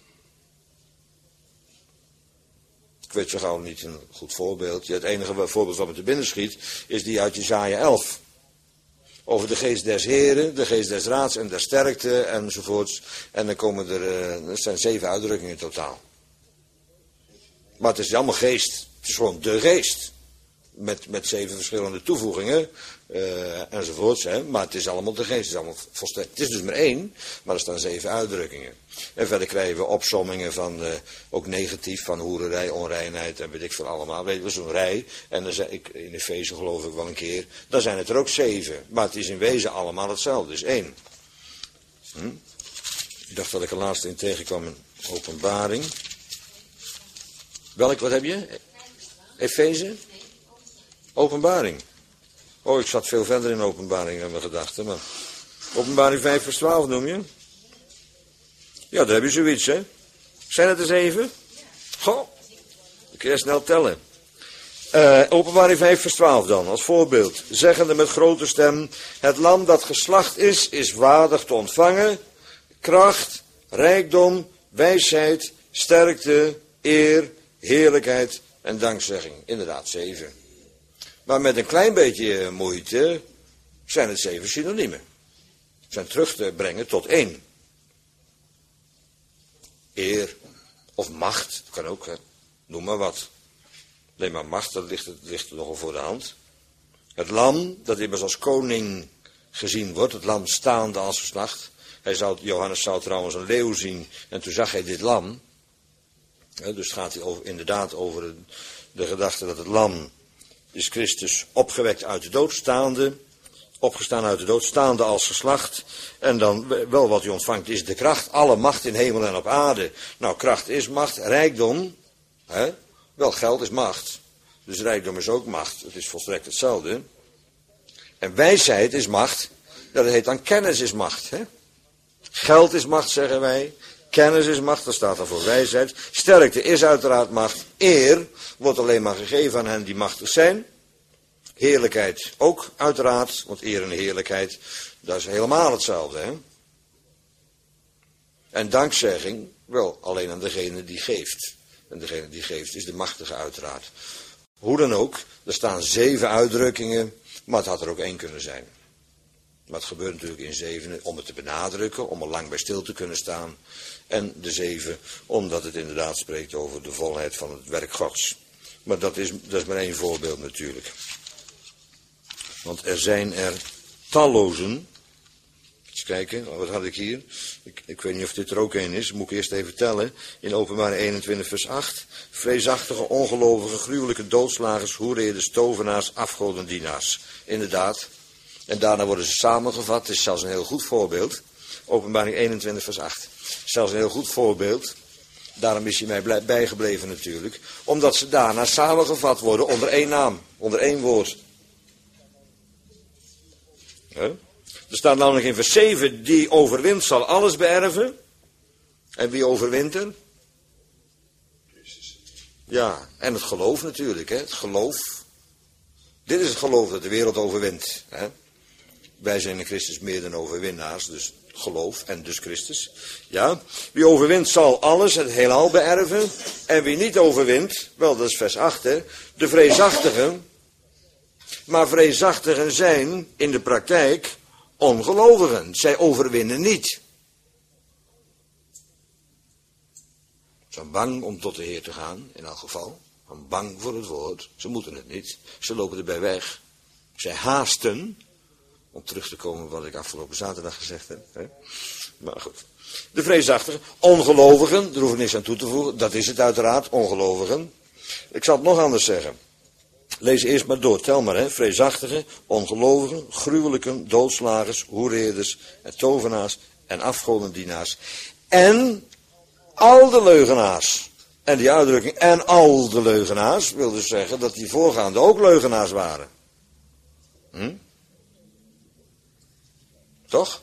S1: Ik weet zo gauw niet een goed voorbeeld. Het enige voorbeeld wat me te binnen schiet is die uit Jesaja 11. Over de geest des Heren, de geest des raads en der sterkte enzovoorts. En dan komen er zijn 7 uitdrukkingen in totaal. Maar het is allemaal geest. Het is gewoon de geest. Met 7 verschillende toevoegingen enzovoorts. Hè. Maar het is allemaal de geest. Het is, allemaal volstrekt. Het is dus maar 1, maar er staan 7 uitdrukkingen. En verder krijgen we opsommingen van, ook negatief, van hoererij, onreinheid en weet ik veel allemaal. Weet je, zo'n rij. En dan zei ik, in Efeze geloof ik wel een keer, dan zijn het er ook 7. Maar het is in wezen allemaal hetzelfde, dus 1. Ik dacht dat ik er laatst in tegenkwam, een Openbaring. Wat heb je?
S4: Efeze? Openbaring. Oh, ik zat veel verder in openbaring in mijn gedachten. Maar openbaring 5 vers 12 noem je? Ja, daar heb je zoiets, hè? Zijn het er 7? Goh, ik kan snel tellen. Openbaring 5 vers 12 dan, als voorbeeld. Zeggende met grote stem, het lam dat geslacht is waardig te ontvangen. Kracht, rijkdom, wijsheid, sterkte, eer, heerlijkheid en dankzegging. Inderdaad 7. Maar met een klein beetje moeite zijn het 7 synoniemen. Zijn terug te brengen tot 1. Eer of macht, dat kan ook, hè. Noem maar wat. Alleen maar macht, dat ligt nogal voor de hand. Het lam, dat immers als koning gezien wordt, het lam staande als geslacht. Johannes zou trouwens een leeuw zien en toen zag hij dit lam. Dus gaat hij inderdaad over de gedachte dat het lam is Christus opgewekt uit de dood, opgestaan uit de dood, staande als geslacht. En dan wel wat hij ontvangt is de kracht, alle macht in hemel en op aarde. Nou, kracht is macht, rijkdom, hè? Wel, geld is macht. Dus rijkdom is ook macht. Het is volstrekt hetzelfde. En wijsheid is macht. Dat heet dan kennis is macht. Hè? Geld is macht, zeggen wij. Kennis is macht, dat staat dan voor wijsheid. Sterkte is uiteraard macht. Eer wordt alleen maar gegeven aan hen die machtig zijn. Heerlijkheid ook uiteraard. Want eer en heerlijkheid, dat is helemaal hetzelfde. Hè? En dankzegging, wel alleen aan degene die geeft. En degene die geeft is de machtige uiteraard. Hoe dan ook, er staan 7 uitdrukkingen, maar het had er ook 1 kunnen zijn. Maar het gebeurt natuurlijk in 7 om het te benadrukken, om er lang bij stil te kunnen staan. En de 7 omdat het inderdaad spreekt over de volheid van het werk Gods. Maar dat is maar 1 voorbeeld natuurlijk. Want er zijn er tallozen. Eens kijken, wat had ik hier? Ik weet niet of dit er ook 1 is, moet ik eerst even tellen. In Openbaring 21 vers 8. Vreesachtige, ongelovige, gruwelijke doodslagers, hoereerders, tovenaars, afgodendienaars. Inderdaad. En daarna worden ze samengevat. Het is zelfs een heel goed voorbeeld. Openbaring 21 vers 8. Zelfs een heel goed voorbeeld. Daarom is hij mij bijgebleven natuurlijk. Omdat ze daarna samengevat worden onder 1 naam. Onder 1 woord. Huh? Er staat namelijk in vers 7, die overwint zal alles beërven. En wie overwint er? Ja, en het geloof natuurlijk, hè? Het geloof. Dit is het geloof dat de wereld overwint. Hè? Wij zijn in Christus meer dan overwinnaars, dus geloof en dus Christus. Ja, wie overwint zal alles, het heelal beërven. En wie niet overwint, wel dat is vers 8, hè? De vreesachtigen. Maar vreesachtigen zijn in de praktijk ongelovigen. Zij overwinnen niet. Ze zijn bang om tot de Heer te gaan, in elk geval. Ze zijn bang voor het woord. Ze moeten het niet. Ze lopen erbij weg. Zij haasten. Om terug te komen wat ik afgelopen zaterdag gezegd heb. Hè? Maar goed. De vreesachtigen. Ongelovigen. Daar hoef ik niks aan toe te voegen. Dat is het uiteraard. Ongelovigen. Ik zal het nog anders zeggen. Lees eerst maar door, tel maar, hè. Vreesachtigen, ongelovigen, gruwelijken, doodslagers, hoereerders en tovenaars en afgodendienaars. En al de leugenaars. En die uitdrukking, en al de leugenaars, wil dus zeggen dat die voorgaande ook leugenaars waren. Toch?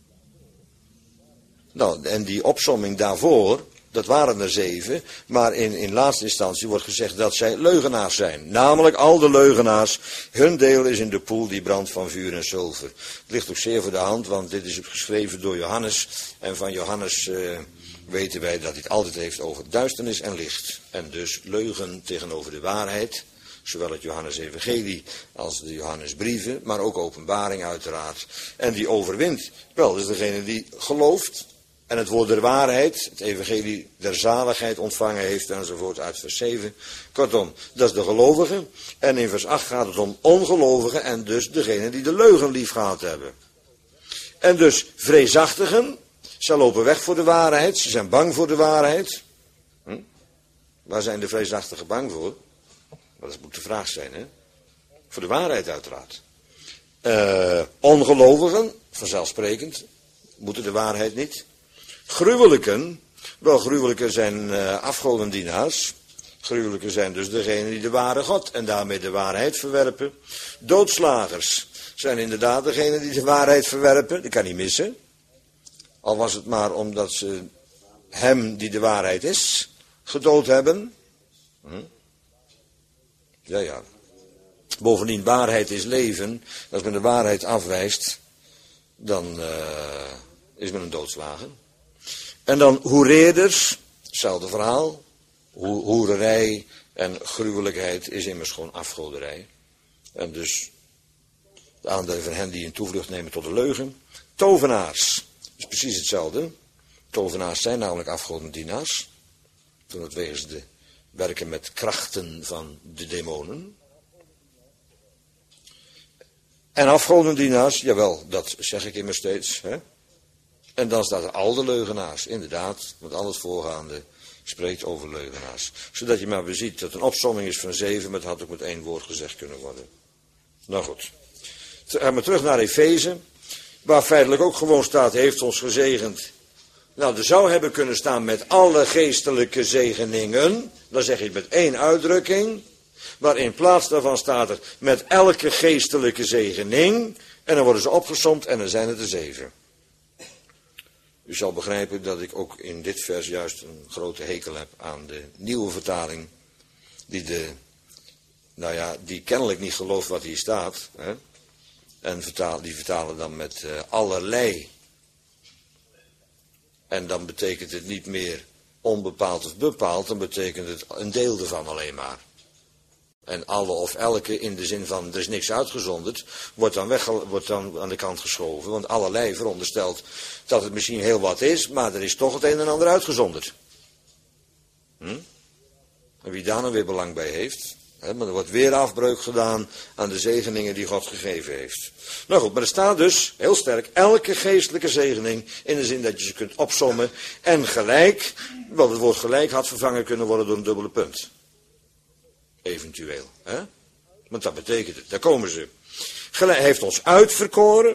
S4: Nou, en die opsomming daarvoor, dat waren er 7, maar in laatste instantie wordt gezegd dat zij leugenaars zijn. Namelijk al de leugenaars, hun deel is in de poel die brandt van vuur en zilver. Het ligt ook zeer voor de hand, want dit is geschreven door Johannes. En van Johannes weten wij dat hij het altijd heeft over duisternis en licht. En dus leugen tegenover de waarheid. Zowel het Johannes-evangelie als de Johannesbrieven, maar ook openbaring uiteraard. En die overwint. Wel, dat is degene die gelooft. En het woord der waarheid, het evangelie der zaligheid ontvangen heeft enzovoort uit vers 7. Kortom, dat is de gelovige. En in vers 8 gaat het om ongelovigen en dus degene die de leugen lief gehad hebben. En dus vreesachtigen, ze lopen weg voor de waarheid, ze zijn bang voor de waarheid. Waar zijn de vreesachtigen bang voor? Dat moet de vraag zijn, hè? Voor de waarheid uiteraard. Ongelovigen, vanzelfsprekend, moeten de waarheid niet. Gruwelijken, wel gruwelijken zijn afgodendienaars. Gruwelijken zijn dus degenen die de ware God en daarmee de waarheid verwerpen. Doodslagers zijn inderdaad degenen die de waarheid verwerpen. Dat kan niet missen. Al was het maar omdat ze hem die de waarheid is gedood hebben. Ja. Bovendien, waarheid is leven. Als men de waarheid afwijst, dan is men een doodslager. En dan hoereerders, hetzelfde verhaal. Hoererij en gruwelijkheid is immers gewoon afgoderij. En dus de aandeel van hen die een toevlucht nemen tot de leugen. Tovenaars, is precies hetzelfde. Tovenaars zijn namelijk afgodendienaars. Toen het wegens de werken met krachten van de demonen. En afgodendienaars, jawel, dat zeg ik immers steeds. Hè? En dan staat er al de leugenaars, inderdaad, want al het voorgaande spreekt over leugenaars. Zodat je maar weer ziet dat een opsomming is van 7, maar het had ook met 1 woord gezegd kunnen worden. Nou goed. Gaan we terug naar Efeze, waar feitelijk ook gewoon staat, heeft ons gezegend. Nou, er zou hebben kunnen staan met alle geestelijke zegeningen, dan zeg je het met 1 uitdrukking, maar in plaats daarvan staat er met elke geestelijke zegening, en dan worden ze opgesomd en dan zijn het er 7. U zal begrijpen dat ik ook in dit vers juist een grote hekel heb aan de nieuwe vertaling, die kennelijk niet gelooft wat hier staat, hè? En die vertalen dan met allerlei. En dan betekent het niet meer onbepaald of bepaald, dan betekent het een deel ervan alleen maar. En alle of elke in de zin van er is niks uitgezonderd, wordt dan aan de kant geschoven. Want allerlei veronderstelt dat het misschien heel wat is, maar er is toch het een en ander uitgezonderd. En wie daar nou weer belang bij heeft, maar er wordt weer afbreuk gedaan aan de zegeningen die God gegeven heeft. Nou goed, maar er staat dus heel sterk elke geestelijke zegening in de zin dat je ze kunt opsommen en gelijk, want het woord gelijk had vervangen kunnen worden door een dubbele punt. Eventueel, hè? Want dat betekent het, daar komen ze. Hij heeft ons uitverkoren,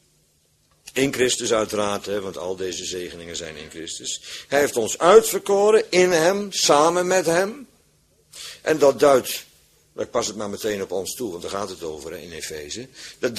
S4: in Christus uiteraard, hè, want al deze zegeningen zijn in Christus. Hij heeft ons uitverkoren in hem, samen met hem. En dat duidt, ik pas het maar meteen op ons toe, want daar gaat het over in Efeze. Dat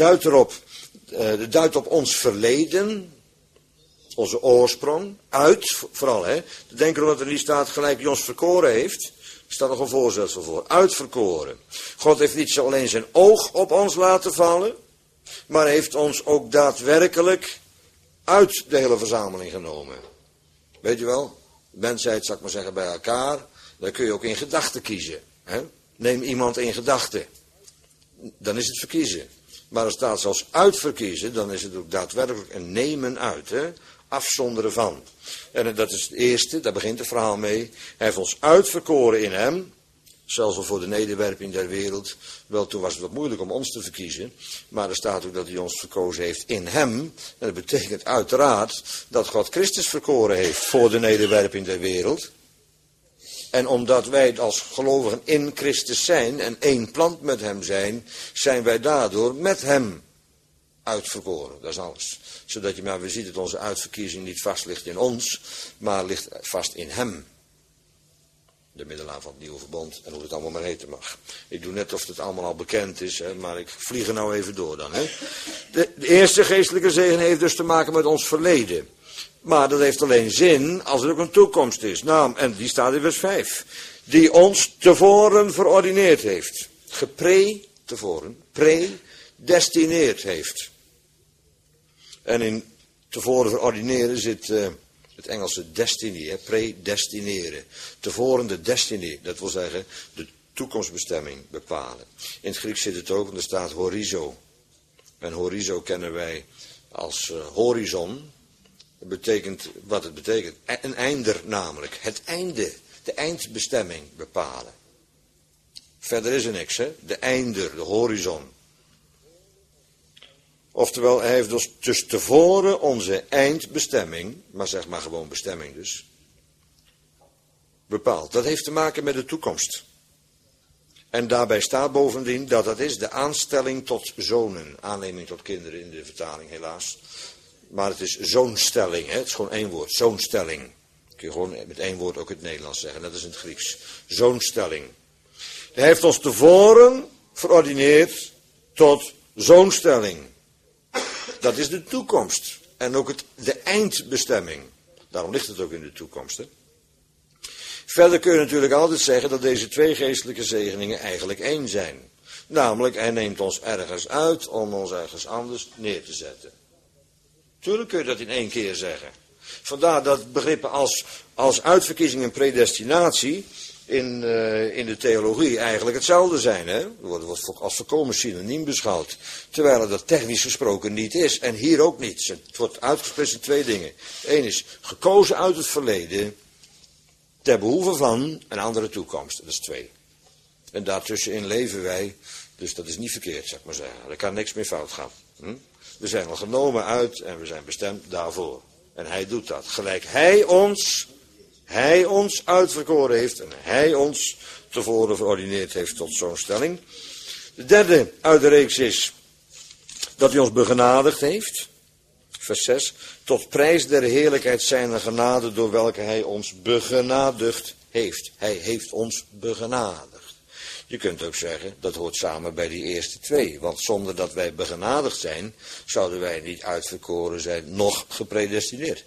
S4: duidt op ons verleden, onze oorsprong, vooral hè. Denk erom dat er niet staat gelijk die ons verkoren heeft. Er staat nog een voorzetsel voor, uitverkoren. God heeft niet zo alleen zijn oog op ons laten vallen, maar heeft ons ook daadwerkelijk uit de hele verzameling genomen. Weet je wel, mensheid, zal ik maar zeggen, bij elkaar, dan kun je ook in gedachten kiezen. Hè? Neem iemand in gedachten, dan is het verkiezen. Maar er staat zelfs uitverkiezen, dan is het ook daadwerkelijk een nemen uit, hè? Afzonderen van. En dat is het eerste, daar begint het verhaal mee. Hij heeft ons uitverkoren in hem, zelfs al voor de nederwerping der wereld. Wel, toen was het wat moeilijk om ons te verkiezen, maar er staat ook dat hij ons verkozen heeft in hem. En dat betekent uiteraard dat God Christus verkoren heeft voor de nederwerping der wereld. En omdat wij als gelovigen in Christus zijn en één plant met hem zijn, zijn wij daardoor met hem uitverkoren. Dat is alles. Zodat je maar weer ziet dat onze uitverkiezing niet vast ligt in ons, maar ligt vast in hem. De middelaar van het nieuwe verbond en hoe het allemaal maar heten mag. Ik doe net of het allemaal al bekend is, hè, maar ik vlieg er nou even door dan. Hè. De eerste geestelijke zegen heeft dus te maken met ons verleden. Maar dat heeft alleen zin als het ook een toekomst is. Nou, en die staat in vers 5. Die ons tevoren verordineerd heeft. Predestineerd heeft. En in tevoren verordineren zit het Engelse destiny, hè, predestineren. Tevoren de destiny, dat wil zeggen de toekomstbestemming bepalen. In het Grieks zit het ook, want er staat horizo. En horizo kennen wij als horizon. Dat betekent wat het betekent. Een einder namelijk. Het einde, de eindbestemming bepalen. Verder is er niks, hè. De einder, de horizon. Oftewel, hij heeft dus tevoren onze eindbestemming, maar zeg maar gewoon bestemming dus, bepaald. Dat heeft te maken met de toekomst. En daarbij staat bovendien dat is de aanstelling tot zonen. Aanneming tot kinderen in de vertaling helaas. Maar het is zoonstelling, hè? Het is gewoon één woord, zoonstelling. Kun je gewoon met één woord ook in het Nederlands zeggen, dat is in het Grieks. Zoonstelling. Hij heeft ons tevoren verordineerd tot zoonstelling. Dat is de toekomst. En ook de eindbestemming. Daarom ligt het ook in de toekomst. Hè? Verder kun je natuurlijk altijd zeggen dat deze twee geestelijke zegeningen eigenlijk één zijn. Namelijk, hij neemt ons ergens uit om ons ergens anders neer te zetten. Tuurlijk kun je dat in één keer zeggen. Vandaar dat begrippen als uitverkiezing en predestinatie in de theologie eigenlijk hetzelfde zijn. Hè? Wordt als volkomen synoniem beschouwd. Terwijl het dat technisch gesproken niet is. En hier ook niet. Het wordt uitgesplitst in twee dingen. Eén is gekozen uit het verleden ter behoeve van een andere toekomst. Dat is twee. En daartussenin leven wij. Dus dat is niet verkeerd, zeg maar zeggen. Er kan niks meer fout gaan. We zijn al genomen uit en we zijn bestemd daarvoor. En hij doet dat. Gelijk hij ons uitverkoren heeft en hij ons tevoren verordineerd heeft tot zo'n stelling. De derde uit de reeks is dat hij ons begenadigd heeft. Vers 6. Tot prijs der heerlijkheid zijner genade door welke hij ons begenadigd heeft. Hij heeft ons begenadigd. Je kunt ook zeggen, dat hoort samen bij die eerste twee. Want zonder dat wij begenadigd zijn, zouden wij niet uitverkoren zijn, nog gepredestineerd.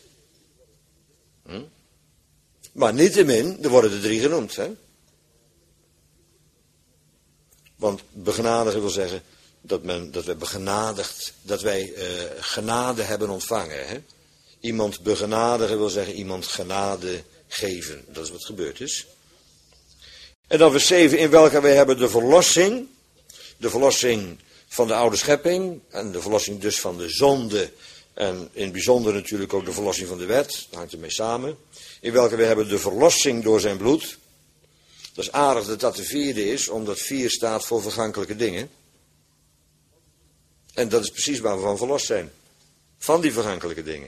S4: Maar niettemin, er worden er drie genoemd. Hè? Want begenadigen wil zeggen dat wij begenadigd, dat wij genade hebben ontvangen. Hè? Iemand begenadigen wil zeggen iemand genade geven. Dat is wat gebeurd is. En dan vers 7, in welke wij hebben de verlossing van de oude schepping, en de verlossing dus van de zonde, en in het bijzonder natuurlijk ook de verlossing van de wet, dat hangt ermee samen. In welke wij hebben de verlossing door zijn bloed. Dat is aardig dat dat de vierde is, omdat 4 staat voor vergankelijke dingen. En dat is precies waar we van verlost zijn. Van die vergankelijke dingen.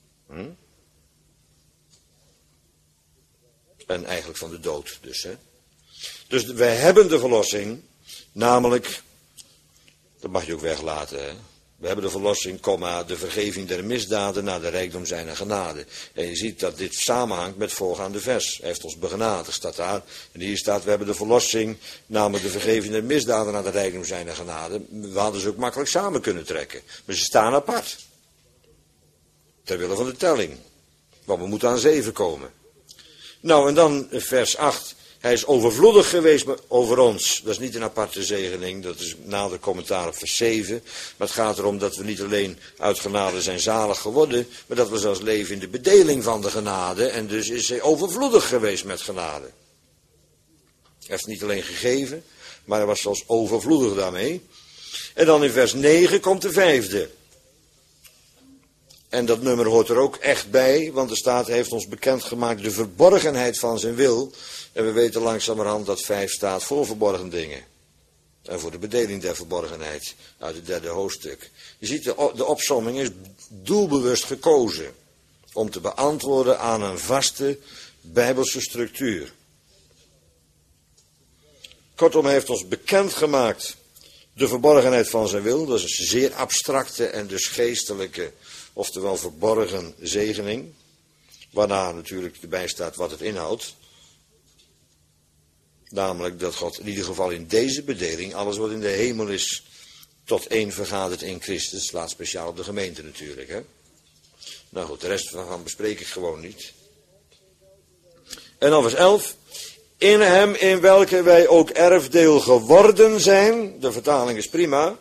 S4: En eigenlijk van de dood dus, hè. Dus wij hebben de verlossing, namelijk, dat mag je ook weglaten, hè. We hebben de verlossing, de vergeving der misdaden naar de rijkdom zijner genade. En je ziet dat dit samenhangt met voorgaande vers. Hij heeft ons begenadigd, staat daar. En hier staat, we hebben de verlossing, namelijk de vergeving der misdaden naar de rijkdom zijner genade. We hadden ze ook makkelijk samen kunnen trekken. Maar ze staan apart. Ter wille van de telling. Want we moeten aan 7 komen. Nou, en dan vers 8. Hij is overvloedig geweest over ons. Dat is niet een aparte zegening, dat is nader commentaar op vers 7. Maar het gaat erom dat we niet alleen uit genade zijn zalig geworden, maar dat we zelfs leven in de bedeling van de genade. En dus is hij overvloedig geweest met genade. Hij heeft niet alleen gegeven, maar hij was zelfs overvloedig daarmee. En dan in vers 9 komt de 5e. En dat nummer hoort er ook echt bij, want er staat, hij heeft ons bekendgemaakt de verborgenheid van zijn wil. En we weten langzamerhand dat 5 staat voor verborgen dingen. En voor de bedeling der verborgenheid uit het 3e hoofdstuk. Je ziet, de opsomming is doelbewust gekozen om te beantwoorden aan een vaste bijbelse structuur. Kortom, hij heeft ons bekendgemaakt de verborgenheid van zijn wil. Dat is een zeer abstracte en dus geestelijke, oftewel verborgen zegening. Waarna natuurlijk erbij staat wat het inhoudt. Namelijk dat God in ieder geval in deze bedeling, alles wat in de hemel is, tot één vergadert in Christus. Slaat speciaal op de gemeente natuurlijk. Hè? Nou goed, de rest van bespreek ik gewoon niet. En dan vers 11. In hem in welke wij ook erfdeel geworden zijn. De vertaling is prima.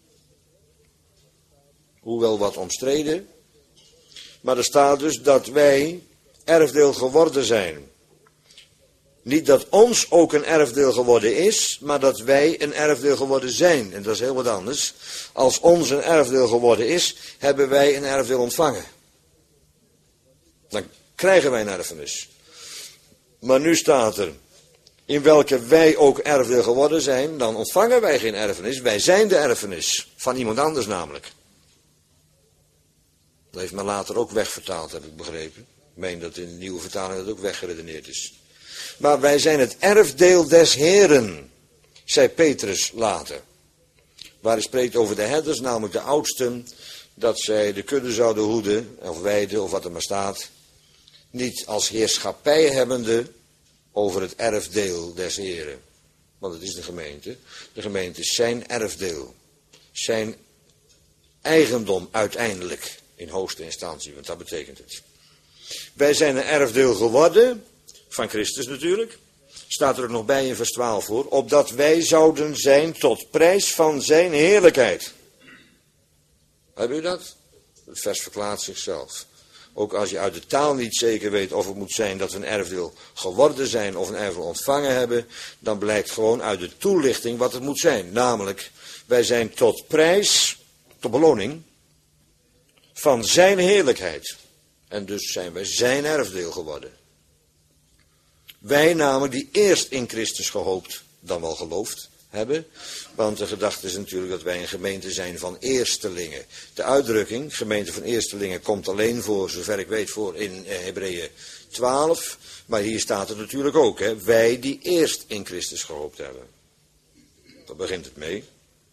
S4: Hoewel wat omstreden. Maar er staat dus dat wij erfdeel geworden zijn. Niet dat ons ook een erfdeel geworden is, maar dat wij een erfdeel geworden zijn. En dat is heel wat anders. Als ons een erfdeel geworden is, hebben wij een erfdeel ontvangen. Dan krijgen wij een erfenis. Maar nu staat er, in welke wij ook erfdeel geworden zijn, dan ontvangen wij geen erfenis. Wij zijn de erfenis, van iemand anders namelijk. Dat heeft men later ook wegvertaald, heb ik begrepen. Ik meen dat in de nieuwe vertaling dat ook weggeredeneerd is. Maar wij zijn het erfdeel des Heren, zei Petrus later. Waar hij spreekt over de herders, namelijk de oudsten, dat zij de kudde zouden hoeden, of weiden, of wat er maar staat. niet als heerschappij hebbende over het erfdeel des Heren. Want het is de gemeente. De gemeente is zijn erfdeel. Zijn eigendom uiteindelijk. In hoogste instantie, want dat betekent het. Wij zijn een erfdeel geworden. Van Christus natuurlijk. Staat er ook nog bij in vers 12 voor. Opdat wij zouden zijn tot prijs van zijn heerlijkheid. Hebben u dat? Het vers verklaart zichzelf. Ook als je uit de taal niet zeker weet of het moet zijn dat we een erfdeel geworden zijn of een erfdeel ontvangen hebben, dan blijkt gewoon uit de toelichting wat het moet zijn. Namelijk, wij zijn tot prijs, tot beloning, van zijn heerlijkheid. En dus zijn wij zijn erfdeel geworden. Wij namen die eerst in Christus gehoopt, dan wel geloofd hebben. Want de gedachte is natuurlijk dat wij een gemeente zijn van eerstelingen. De uitdrukking, gemeente van eerstelingen, komt alleen voor, zover ik weet, voor in Hebreeën 12. Maar hier staat het natuurlijk ook, hè, wij die eerst in Christus gehoopt hebben. Daar begint het mee.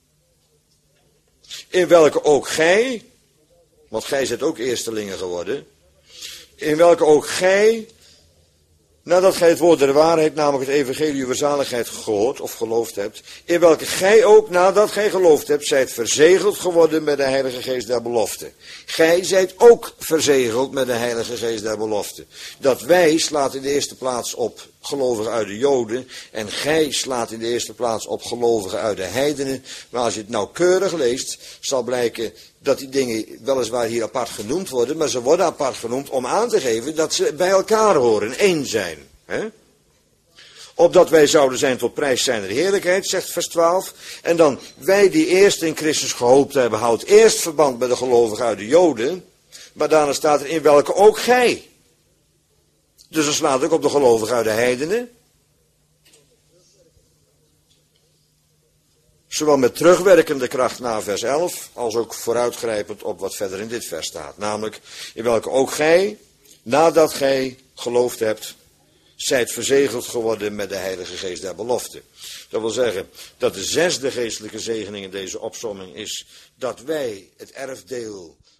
S4: In welke ook gij, want gij zijt ook eerstelingen geworden. In welke ook gij, nadat gij het woord der waarheid, namelijk het evangelie uw zaligheid gehoord of geloofd hebt, in welke gij ook, nadat gij geloofd hebt, zijt verzegeld geworden met de Heilige Geest der belofte. Gij zijt ook verzegeld met de Heilige Geest der belofte. Dat wij slaat in de eerste plaats op gelovigen uit de Joden en gij slaat in de eerste plaats op gelovigen uit de heidenen. Maar als je het nauwkeurig leest, zal blijken dat die dingen weliswaar hier apart genoemd worden, maar ze worden apart genoemd om aan te geven dat ze bij elkaar horen, één zijn. Hè? Opdat wij zouden zijn tot prijs zijner heerlijkheid, zegt vers 12. En dan, wij die eerst in Christus gehoopt hebben, houdt eerst verband met de gelovigen uit de Joden. Maar daarna staat er in welke ook gij. Dus dan slaat ook op de gelovigen uit de heidenen. Zowel met terugwerkende kracht na vers 11, als ook vooruitgrijpend op wat verder in dit vers staat. Namelijk, in welke ook gij, nadat gij geloofd hebt, zijt verzegeld geworden met de Heilige Geest der belofte. Dat wil zeggen dat de zesde geestelijke zegening in deze opsomming is dat wij het erfdeel